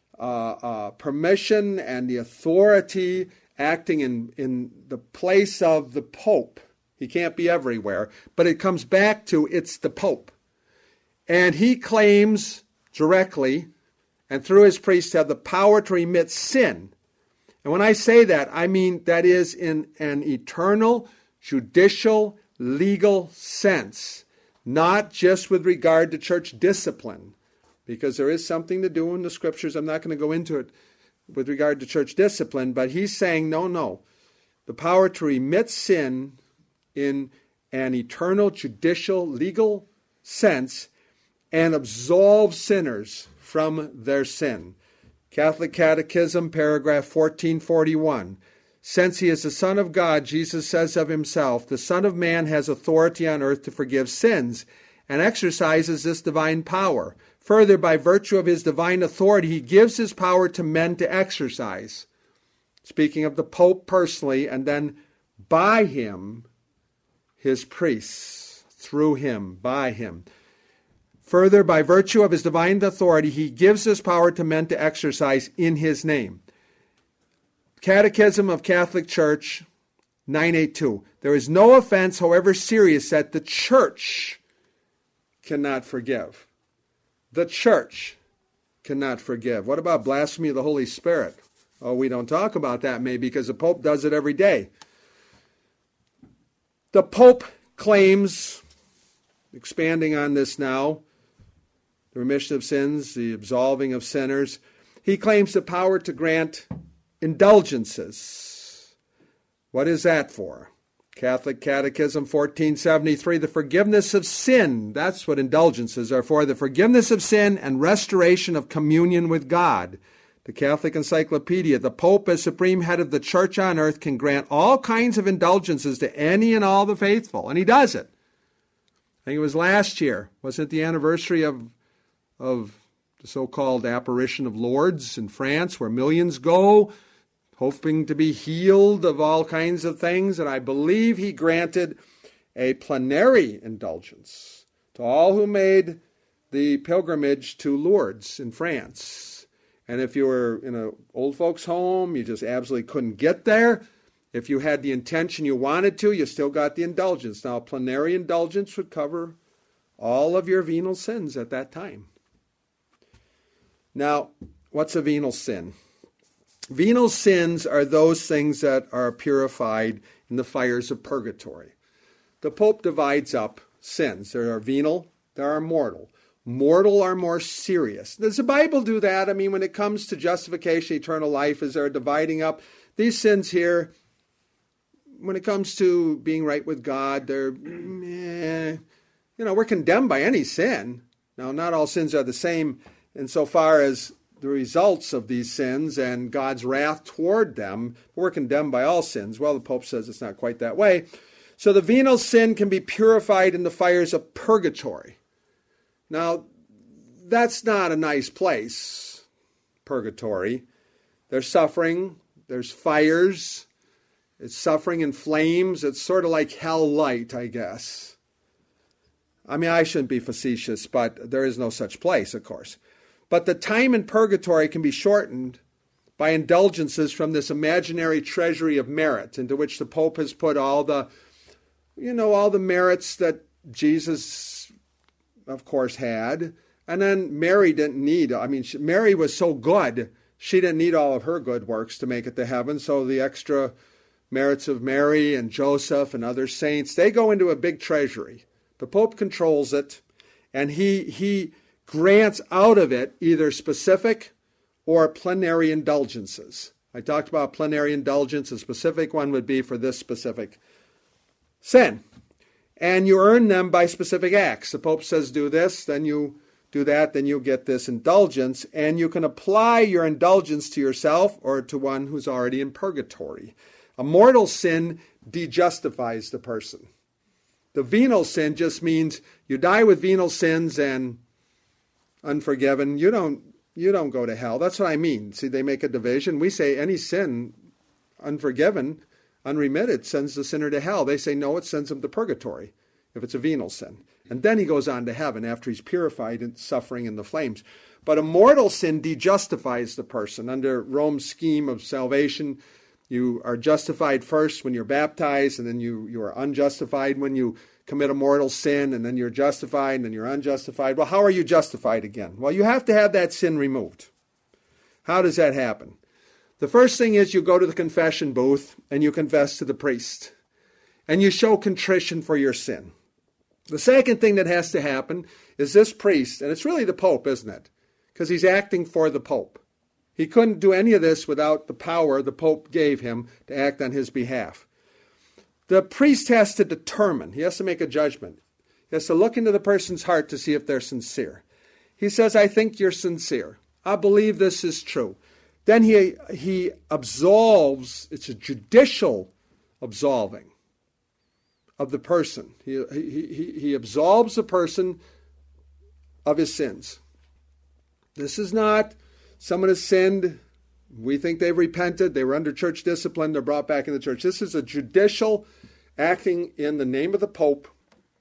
permission and the authority acting in the place of the Pope. He can't be everywhere, but it comes back to it's the Pope. And he claims directly and through his priest to have the power to remit sin. And when I say that, I mean that is in an eternal, judicial, legal sense, not just with regard to church discipline, because there is something to do in the scriptures. I'm not going to go into it with regard to church discipline, but he's saying, no, the power to remit sin in an eternal, judicial, legal sense and absolve sinners from their sin. Catholic Catechism, paragraph 1441. Since he is the Son of God, Jesus says of himself, the Son of Man has authority on earth to forgive sins and exercises this divine power. Further, by virtue of his divine authority, he gives his power to men to exercise. Speaking of the Pope personally, and then by him, his priests, through him, by him. Further, by virtue of his divine authority, he gives this power to men to exercise in his name. Catechism of Catholic Church, 982. There is no offense, however serious, that the Church cannot forgive. The Church cannot forgive. What about blasphemy of the Holy Spirit? Oh, we don't talk about that maybe because the Pope does it every day. The Pope claims, expanding on this now, the remission of sins, the absolving of sinners, he claims the power to grant indulgences. What is that for? Catholic Catechism 1473, the forgiveness of sin. That's what indulgences are for, the forgiveness of sin and restoration of communion with God. The Catholic Encyclopedia, the Pope as supreme head of the Church on earth can grant all kinds of indulgences to any and all the faithful, and he does it. I think it was last year. Wasn't it the anniversary of the so-called apparition of Lourdes in France, where millions go hoping to be healed of all kinds of things? And I believe he granted a plenary indulgence to all who made the pilgrimage to Lourdes in France. And if you were in an old folks' home, you just absolutely couldn't get there. If you had the intention you wanted to, you still got the indulgence. Now, a plenary indulgence would cover all of your venal sins at that time. Now, what's a venal sin? Venal sins are those things that are purified in the fires of purgatory. The Pope divides up sins. There are venal, there are mortal. Mortal are more serious. Does the Bible do that? I mean, when it comes to justification, eternal life, is there dividing up? These sins here, when it comes to being right with God, they're, we're condemned by any sin. Now, not all sins are the same insofar as the results of these sins and God's wrath toward them. We're condemned by all sins. Well, the Pope says it's not quite that way. So the venal sin can be purified in the fires of purgatory. Now, that's not a nice place, purgatory. There's suffering, there's fires, it's suffering and flames. It's sort of like hell light, I guess. I mean, I shouldn't be facetious, but there is no such place, of course. But the time in purgatory can be shortened by indulgences from this imaginary treasury of merit into which the Pope has put all the merits that Jesus, of course, had. And then Mary didn't need, Mary was so good, she didn't need all of her good works to make it to heaven. So the extra merits of Mary and Joseph and other saints, they go into a big treasury. The Pope controls it, and he grants out of it either specific or plenary indulgences. I talked about plenary indulgence. A specific one would be for this specific sin. And you earn them by specific acts. The Pope says do this, then you do that, then you get this indulgence. And you can apply your indulgence to yourself or to one who's already in purgatory. A mortal sin dejustifies the person. The venal sin just means you die with venal sins and unforgiven. You don't go to hell. That's what I mean. See, they make a division. We say any sin unforgiven, unremitted, sends the sinner to hell. They say, no, it sends him to purgatory if it's a venal sin. And then he goes on to heaven after he's purified and suffering in the flames. But a mortal sin dejustifies the person. Under Rome's scheme of salvation, you are justified first when you're baptized, and then you are unjustified when you commit a mortal sin, and then you're justified, and then you're unjustified. Well, how are you justified again? Well, you have to have that sin removed. How does that happen? The first thing is you go to the confession booth and you confess to the priest. And you show contrition for your sin. The second thing that has to happen is this priest, and it's really the Pope, isn't it? Because he's acting for the Pope. He couldn't do any of this without the power the Pope gave him to act on his behalf. The priest has to determine, he has to make a judgment. He has to look into the person's heart to see if they're sincere. He says, I think you're sincere. I believe this is true. Then he absolves, it's a judicial absolving of the person. He absolves the person of his sins. This is not someone has sinned, we think they've repented, they were under church discipline, they're brought back in the church. This is a judicial acting in the name of the Pope,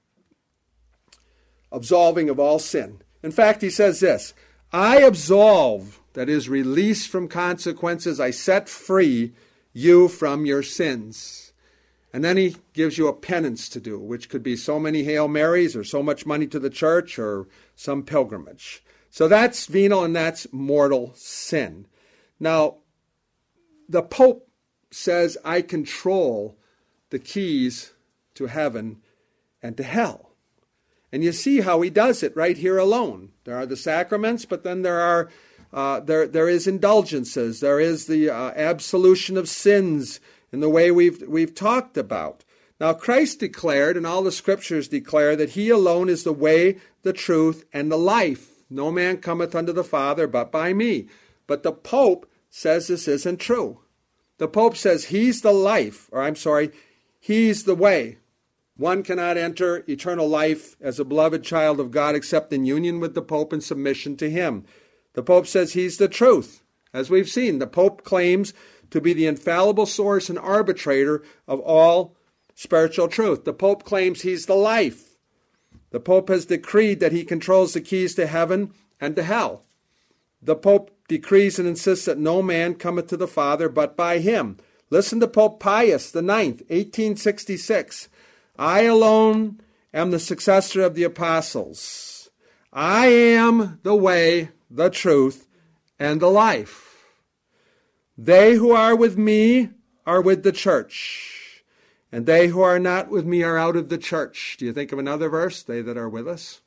absolving of all sin. In fact, he says this, I absolve, that is, release from consequences, I set free you from your sins. And then he gives you a penance to do, which could be so many Hail Marys or so much money to the church or some pilgrimage. So that's venal and that's mortal sin. Now, the Pope says, I control the keys to heaven and to hell. And you see how he does it right here alone. There are the sacraments, but then there is indulgences. There is the absolution of sins in the way we've talked about. Now, Christ declared, and all the scriptures declare, that he alone is the way, the truth, and the life. No man cometh unto the Father but by me. But the Pope says this isn't true. The Pope says he's the life, he's the way. One cannot enter eternal life as a beloved child of God except in union with the Pope and submission to him. The Pope says he's the truth. As we've seen, the Pope claims to be the infallible source and arbitrator of all spiritual truth. The Pope claims he's the life. The Pope has decreed that he controls the keys to heaven and to hell. The Pope decrees and insists that no man cometh to the Father but by him. Listen to Pope Pius IX, 1866. I alone am the successor of the apostles. I am the way, the truth, and the life. They who are with me are with the church. And they who are not with me are out of the church. Do you think of another verse? They that are with us.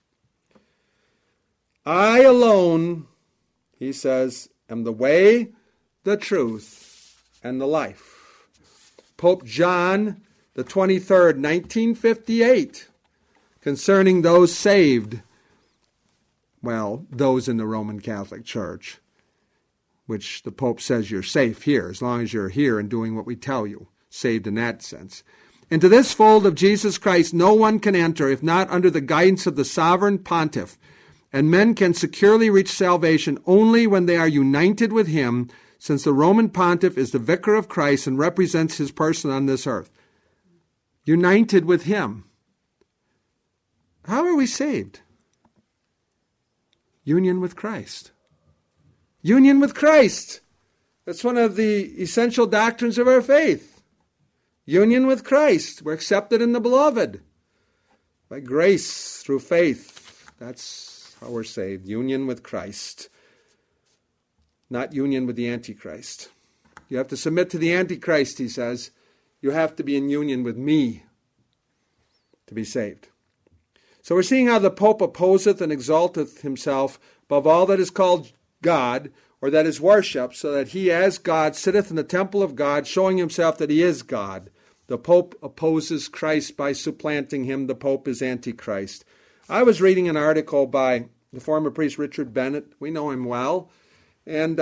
I alone, he says, am the way, the truth, and the life. Pope John the 23rd, 1958, concerning those saved, well, those in the Roman Catholic Church, which the Pope says you're safe here, as long as you're here and doing what we tell you, saved in that sense. Into this fold of Jesus Christ no one can enter if not under the guidance of the sovereign pontiff, and men can securely reach salvation only when they are united with him, since the Roman pontiff is the vicar of Christ and represents his person on this earth. United with him. How are we saved? Union with Christ. Union with Christ. That's one of the essential doctrines of our faith. Union with Christ. We're accepted in the beloved. By grace, through faith. That's how we're saved. Union with Christ. Not union with the Antichrist. You have to submit to the Antichrist, he says. You have to be in union with me to be saved. So we're seeing how the Pope opposeth and exalteth himself above all that is called God, or that is worshipped, so that he as God sitteth in the temple of God, showing himself that he is God. The Pope opposes Christ by supplanting him. The Pope is Antichrist. I was reading an article by the former priest Richard Bennett. We know him well. And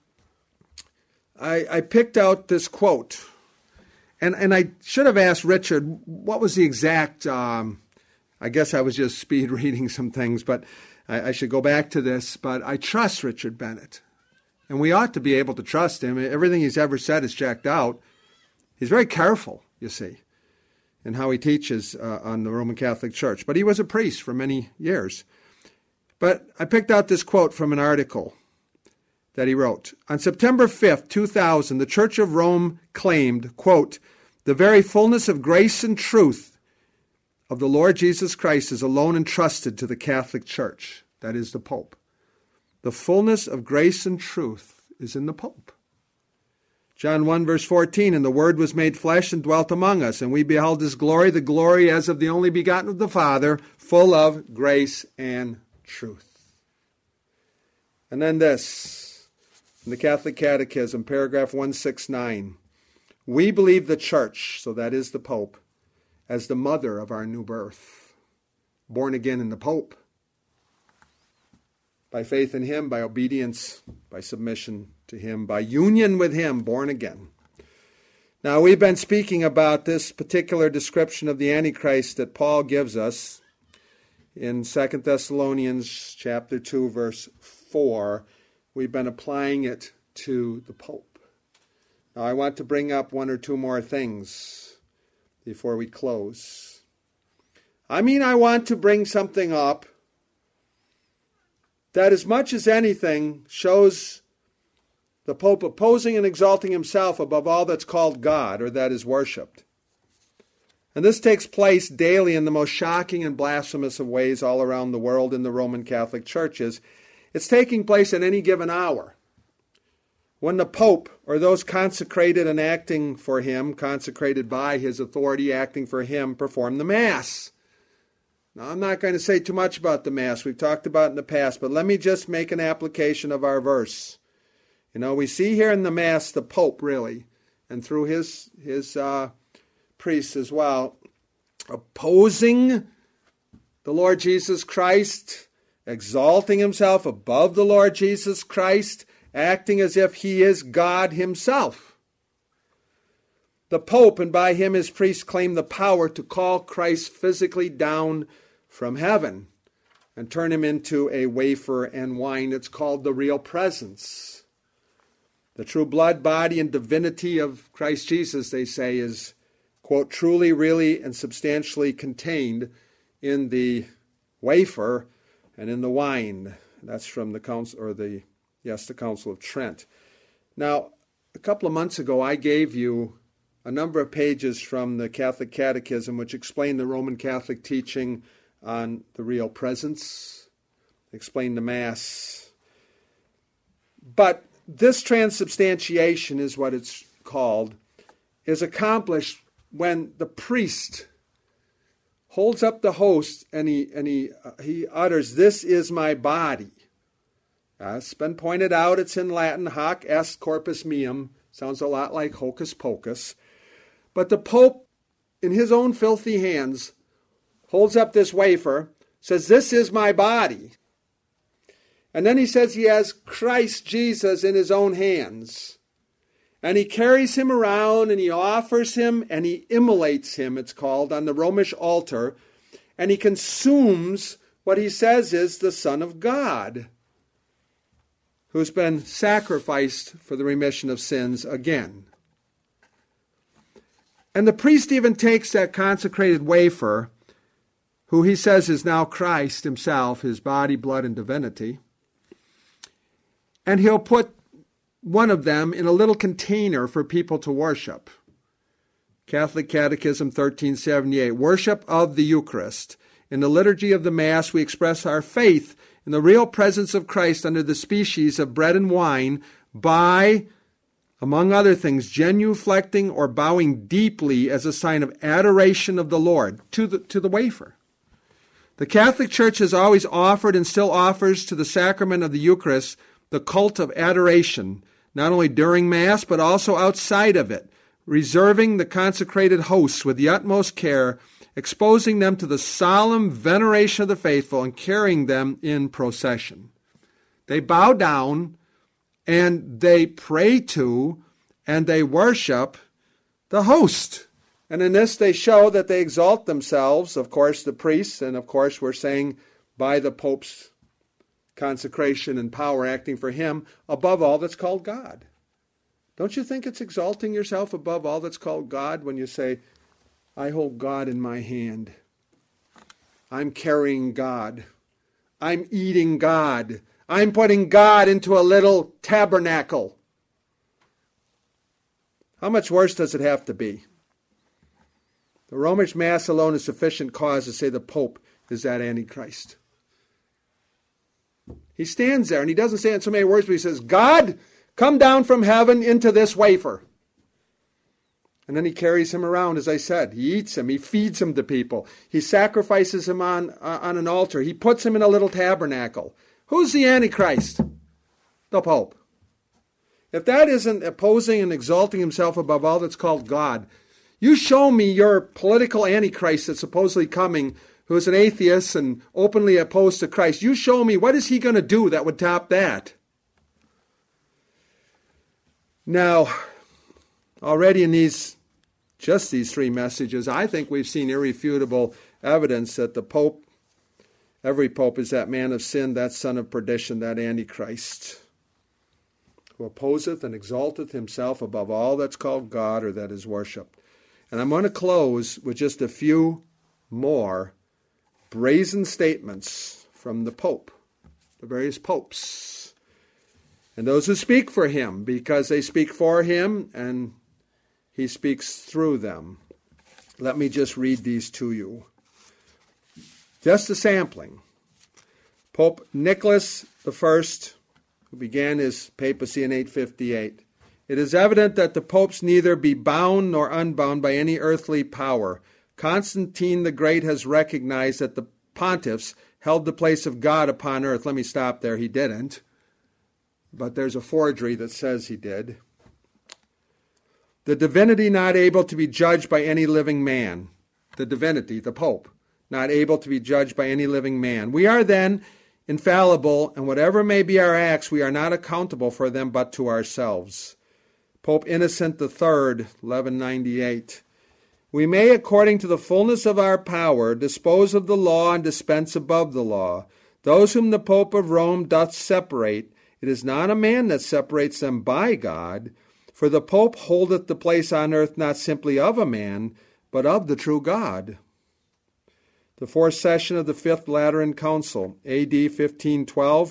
I picked out this quote. And I should have asked Richard, what was the exact, I guess I was just speed reading some things, but I should go back to this. But I trust Richard Bennett. And we ought to be able to trust him. Everything he's ever said is checked out. He's very careful, you see, in how he teaches on the Roman Catholic Church. But he was a priest for many years. But I picked out this quote from an article that he wrote. On September 5th, 2000, the Church of Rome claimed, quote, the very fullness of grace and truth of the Lord Jesus Christ is alone entrusted to the Catholic Church. That is the Pope. The fullness of grace and truth is in the Pope. John 1, verse 14, and the Word was made flesh and dwelt among us, and we beheld his glory, the glory as of the only begotten of the Father, full of grace and truth. And then this, in the Catholic Catechism, paragraph 169, we believe the Church, so that is the Pope, as the mother of our new birth, born again in the Pope, by faith in him, by obedience, by submission to him, by union with him, born again. Now, we've been speaking about this particular description of the Antichrist that Paul gives us in 2 Thessalonians chapter 2, verse 4. We've been applying it to the Pope. Now, I want to bring up one or two more things before we close. I want to bring something up that as much as anything shows the Pope opposing and exalting himself above all that's called God or that is worshipped. And this takes place daily in the most shocking and blasphemous of ways all around the world in the Roman Catholic churches. It's taking place at any given hour. When the Pope or those consecrated and acting for him, consecrated by his authority, acting for him, perform the Mass. Now, I'm not going to say too much about the Mass. We've talked about it in the past, but let me just make an application of our verse. We see here in the Mass the Pope, really, and through his priests as well, opposing the Lord Jesus Christ, exalting himself above the Lord Jesus Christ, acting as if he is God himself. The Pope, and by him his priests, claim the power to call Christ physically down from heaven and turn him into a wafer and wine. It's called the real presence. The true blood, body, and divinity of Christ Jesus, they say, is, quote, truly, really, and substantially contained in the wafer and in the wine. That's from the Council, the Council of Trent. Now, a couple of months ago, I gave you a number of pages from the Catholic Catechism which explain the Roman Catholic teaching on the real presence, explain the Mass. But this transubstantiation is what it's called, is accomplished when the priest holds up the host and he utters, "This is my body." It's been pointed out, it's in Latin, hoc est corpus meum. Sounds a lot like hocus pocus. But the Pope, in his own filthy hands, holds up this wafer, says, "This is my body." And then he says he has Christ Jesus in his own hands. And he carries him around and he offers him and he immolates him, it's called, on the Romish altar. And he consumes what he says is the Son of God, who's been sacrificed for the remission of sins again. And the priest even takes that consecrated wafer, who he says is now Christ himself, his body, blood, and divinity, and he'll put one of them in a little container for people to worship. Catholic Catechism 1378, worship of the Eucharist. In the liturgy of the Mass, we express our faith in the real presence of Christ under the species of bread and wine by, among other things, genuflecting or bowing deeply as a sign of adoration of the Lord to the wafer. The Catholic Church has always offered and still offers to the sacrament of the Eucharist the cult of adoration, not only during Mass but also outside of it, reserving the consecrated hosts with the utmost care, exposing them to the solemn veneration of the faithful and carrying them in procession. They bow down and they pray to and they worship the host. And in this they show that they exalt themselves, of course, the priests, and of course we're saying by the Pope's consecration and power acting for him, above all that's called God. Don't you think it's exalting yourself above all that's called God when you say, "I hold God in my hand. I'm carrying God. I'm eating God. I'm putting God into a little tabernacle"? How much worse does it have to be? The Romish Mass alone is sufficient cause to say the Pope is that Antichrist. He stands there and he doesn't say it in so many words, but he says, "God, come down from heaven into this wafer." And then he carries him around, as I said. He eats him. He feeds him to people. He sacrifices him on an altar. He puts him in a little tabernacle. Who's the Antichrist? The Pope. If that isn't opposing and exalting himself above all that's called God, you show me your political Antichrist that's supposedly coming, who's an atheist and openly opposed to Christ. You show me, what is he going to do that would top that? Now, already in just these three messages, I think we've seen irrefutable evidence that the Pope, every Pope, is that man of sin, that son of perdition, that Antichrist, who opposeth and exalteth himself above all that's called God or that is worshipped. And I'm going to close with just a few more brazen statements from the Pope, the various popes, and those who speak for him, because they speak for him and he speaks through them. Let me just read these to you. Just a sampling. Pope Nicholas I, who began his papacy in 858. It is evident that the popes neither be bound nor unbound by any earthly power. Constantine the Great has recognized that the pontiffs held the place of God upon earth. Let me stop there. He didn't. But there's a forgery that says he did. The divinity not able to be judged by any living man. The divinity, the Pope, not able to be judged by any living man. We are then infallible, and whatever may be our acts, we are not accountable for them but to ourselves. Pope Innocent III, 1198. We may, according to the fullness of our power, dispose of the law and dispense above the law. Those whom the Pope of Rome doth separate, it is not a man that separates them by God, for the Pope holdeth the place on earth not simply of a man, but of the true God. The fourth session of the Fifth Lateran Council, A.D. 1512,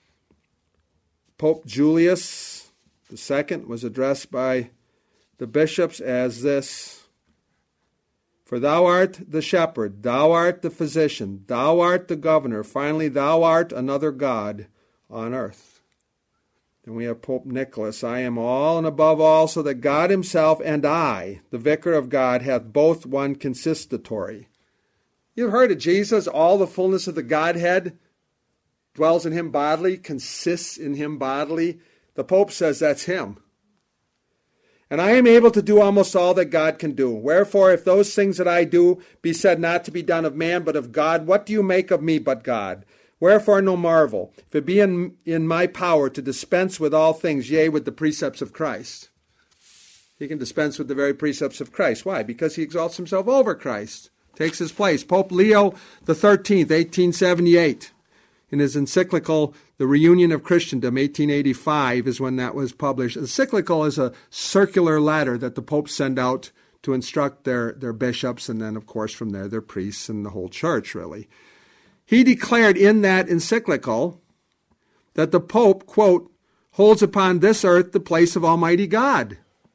Pope Julius II was addressed by the bishops as this: "For thou art the shepherd, thou art the physician, thou art the governor, finally thou art another God on earth." Then we have Pope Nicholas. I am all and above all, so that God himself and I, the vicar of God, hath both one consistory. You've heard of Jesus, all the fullness of the Godhead dwells in him bodily, consists in him bodily. The Pope says that's him. And I am able to do almost all that God can do. Wherefore, if those things that I do be said not to be done of man, but of God, what do you make of me but God? Wherefore no marvel, if it be in my power to dispense with all things, yea, with the precepts of Christ. He can dispense with the very precepts of Christ. Why? Because he exalts himself over Christ, takes his place. Pope Leo XIII, 1878, in his encyclical, The Reunion of Christendom, 1885, is when that was published. Encyclical is a circular letter that the popes send out to instruct their bishops, and then, of course, from there, their priests and the whole church, really. He declared in that encyclical that the Pope, quote, holds upon this earth the place of Almighty God.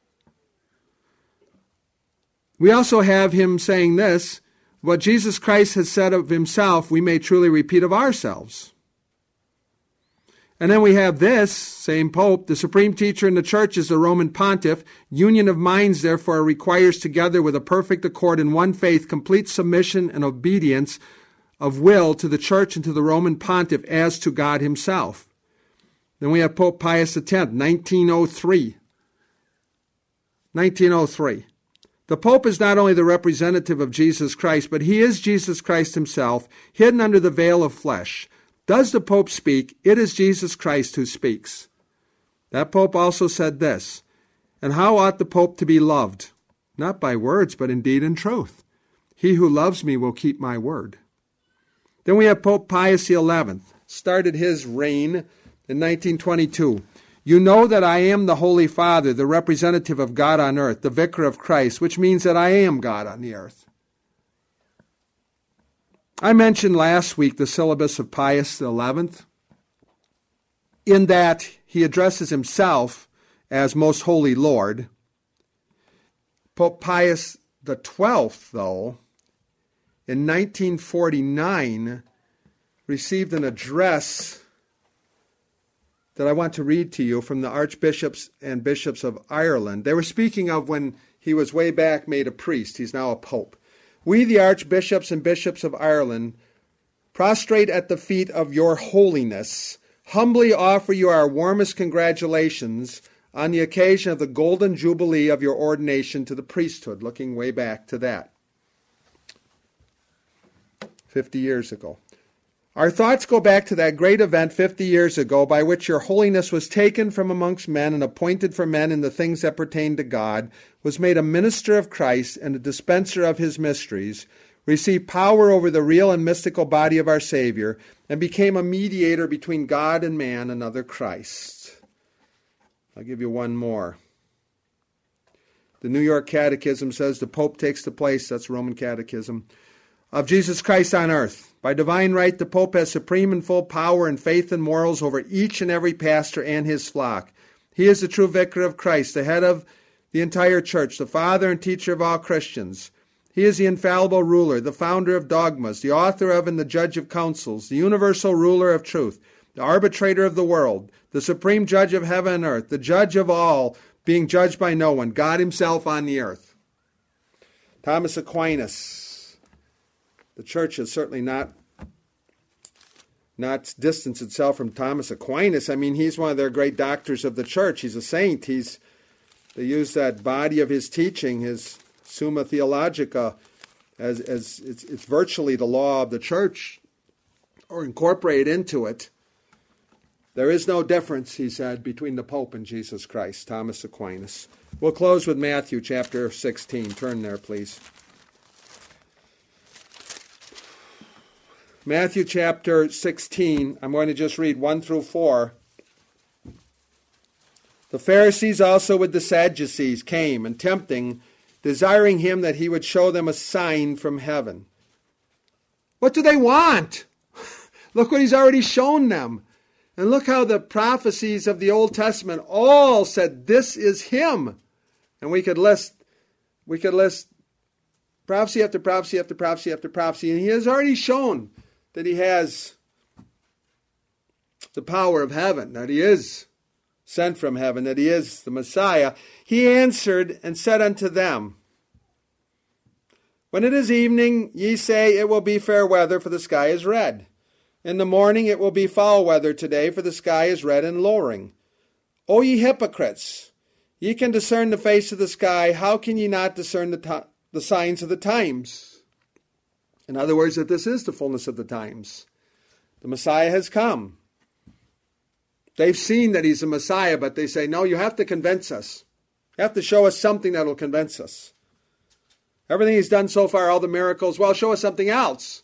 We also have him saying this, what Jesus Christ has said of himself, we may truly repeat of ourselves. And then we have this, same Pope, the supreme teacher in the church is the Roman pontiff. Union of minds, therefore, requires together with a perfect accord in one faith, complete submission and obedience of will to the church and to the Roman pontiff as to God himself. Then we have Pope Pius X, 1903. 1903. The Pope is not only the representative of Jesus Christ, but he is Jesus Christ himself, hidden under the veil of flesh. Does the Pope speak? It is Jesus Christ who speaks. That Pope also said this, and how ought the Pope to be loved? Not by words, but in deed and truth. He who loves me will keep my word. Then we have Pope Pius XI, started his reign in 1922. You know that I am the Holy Father, the representative of God on earth, the vicar of Christ, which means that I am God on the earth. I mentioned last week the syllabus of Pius XI, in that he addresses himself as Most Holy Lord. Pope Pius XII, though, in 1949, received an address that I want to read to you from the archbishops and bishops of Ireland. They were speaking of when he was way back made a priest. He's now a pope. We, the archbishops and bishops of Ireland, prostrate at the feet of your holiness, humbly offer you our warmest congratulations on the occasion of the golden jubilee of your ordination to the priesthood, looking way back to that. 50 years ago. Our thoughts go back to that great event 50 years ago by which your holiness was taken from amongst men and appointed for men in the things that pertain to God, was made a minister of Christ and a dispenser of his mysteries, received power over the real and mystical body of our Savior, and became a mediator between God and man, another Christ. I'll give you one more. The New York Catechism says the Pope takes the place, that's Roman Catechism, of Jesus Christ on earth. By divine right, the Pope has supreme and full power and faith and morals over each and every pastor and his flock. He is the true vicar of Christ, the head of the entire church, the father and teacher of all Christians. He is the infallible ruler, the founder of dogmas, the author of and the judge of councils, the universal ruler of truth, the arbitrator of the world, the supreme judge of heaven and earth, the judge of all, being judged by no one, God himself on the earth. Thomas Aquinas. The church has certainly not distanced itself from Thomas Aquinas. I mean, he's one of their great doctors of the church. He's a saint. They use that body of his teaching, his Summa Theologica, as it's virtually the law of the church, or incorporate into it. There is no difference, he said, between the Pope and Jesus Christ, Thomas Aquinas. We'll close with Matthew chapter 16. Turn there, please. Matthew chapter 16, I'm going to just read 1 through 4. The Pharisees also with the Sadducees came, and tempting, desiring him that he would show them a sign from heaven. What do they want? Look what he's already shown them. And look how the prophecies of the Old Testament all said, this is him. And we could list prophecy after prophecy after prophecy after prophecy. And he has already shown that he has the power of heaven, that he is sent from heaven, that he is the Messiah, he answered and said unto them, When it is evening, ye say, It will be fair weather, for the sky is red. In the morning it will be foul weather today, for the sky is red and lowering. O ye hypocrites, ye can discern the face of the sky, how can ye not discern the signs of the times? In other words, that this is the fullness of the times. The Messiah has come. They've seen that he's a Messiah, but they say, no, you have to convince us. You have to show us something that will convince us. Everything he's done so far, all the miracles, well, show us something else.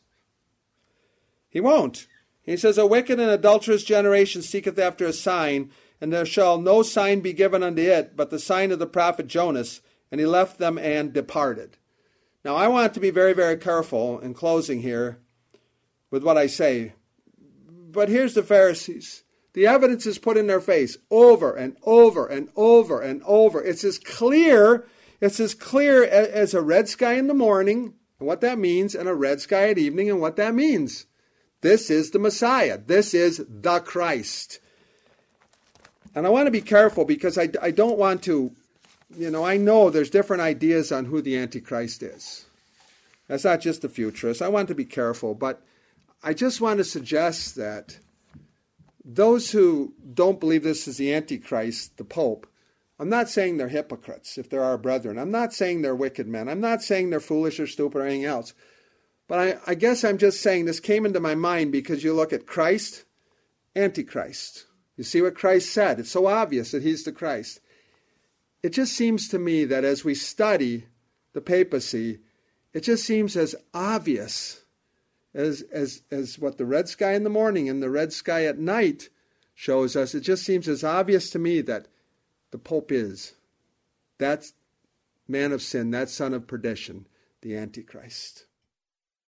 He won't. He says, A wicked and adulterous generation seeketh after a sign, and there shall no sign be given unto it, but the sign of the prophet Jonas. And he left them and departed. Now, I want to be very, very careful in closing here with what I say. But here's the Pharisees. The evidence is put in their face over and over and over and over. It's as clear as a red sky in the morning, and what that means, and a red sky at evening, and what that means. This is the Messiah. This is the Christ. And I want to be careful because I don't want to, I know there's different ideas on who the Antichrist is. That's not just the futurist. I want to be careful, but I just want to suggest that those who don't believe this is the Antichrist, the Pope, I'm not saying they're hypocrites if they're our brethren. I'm not saying they're wicked men. I'm not saying they're foolish or stupid or anything else. But I guess I'm just saying this came into my mind because you look at Christ, Antichrist. You see what Christ said. It's so obvious that he's the Christ. It just seems to me that as we study the papacy, it just seems as obvious as what the red sky in the morning and the red sky at night shows us. It just seems as obvious to me that the Pope is that man of sin, that son of perdition, the Antichrist.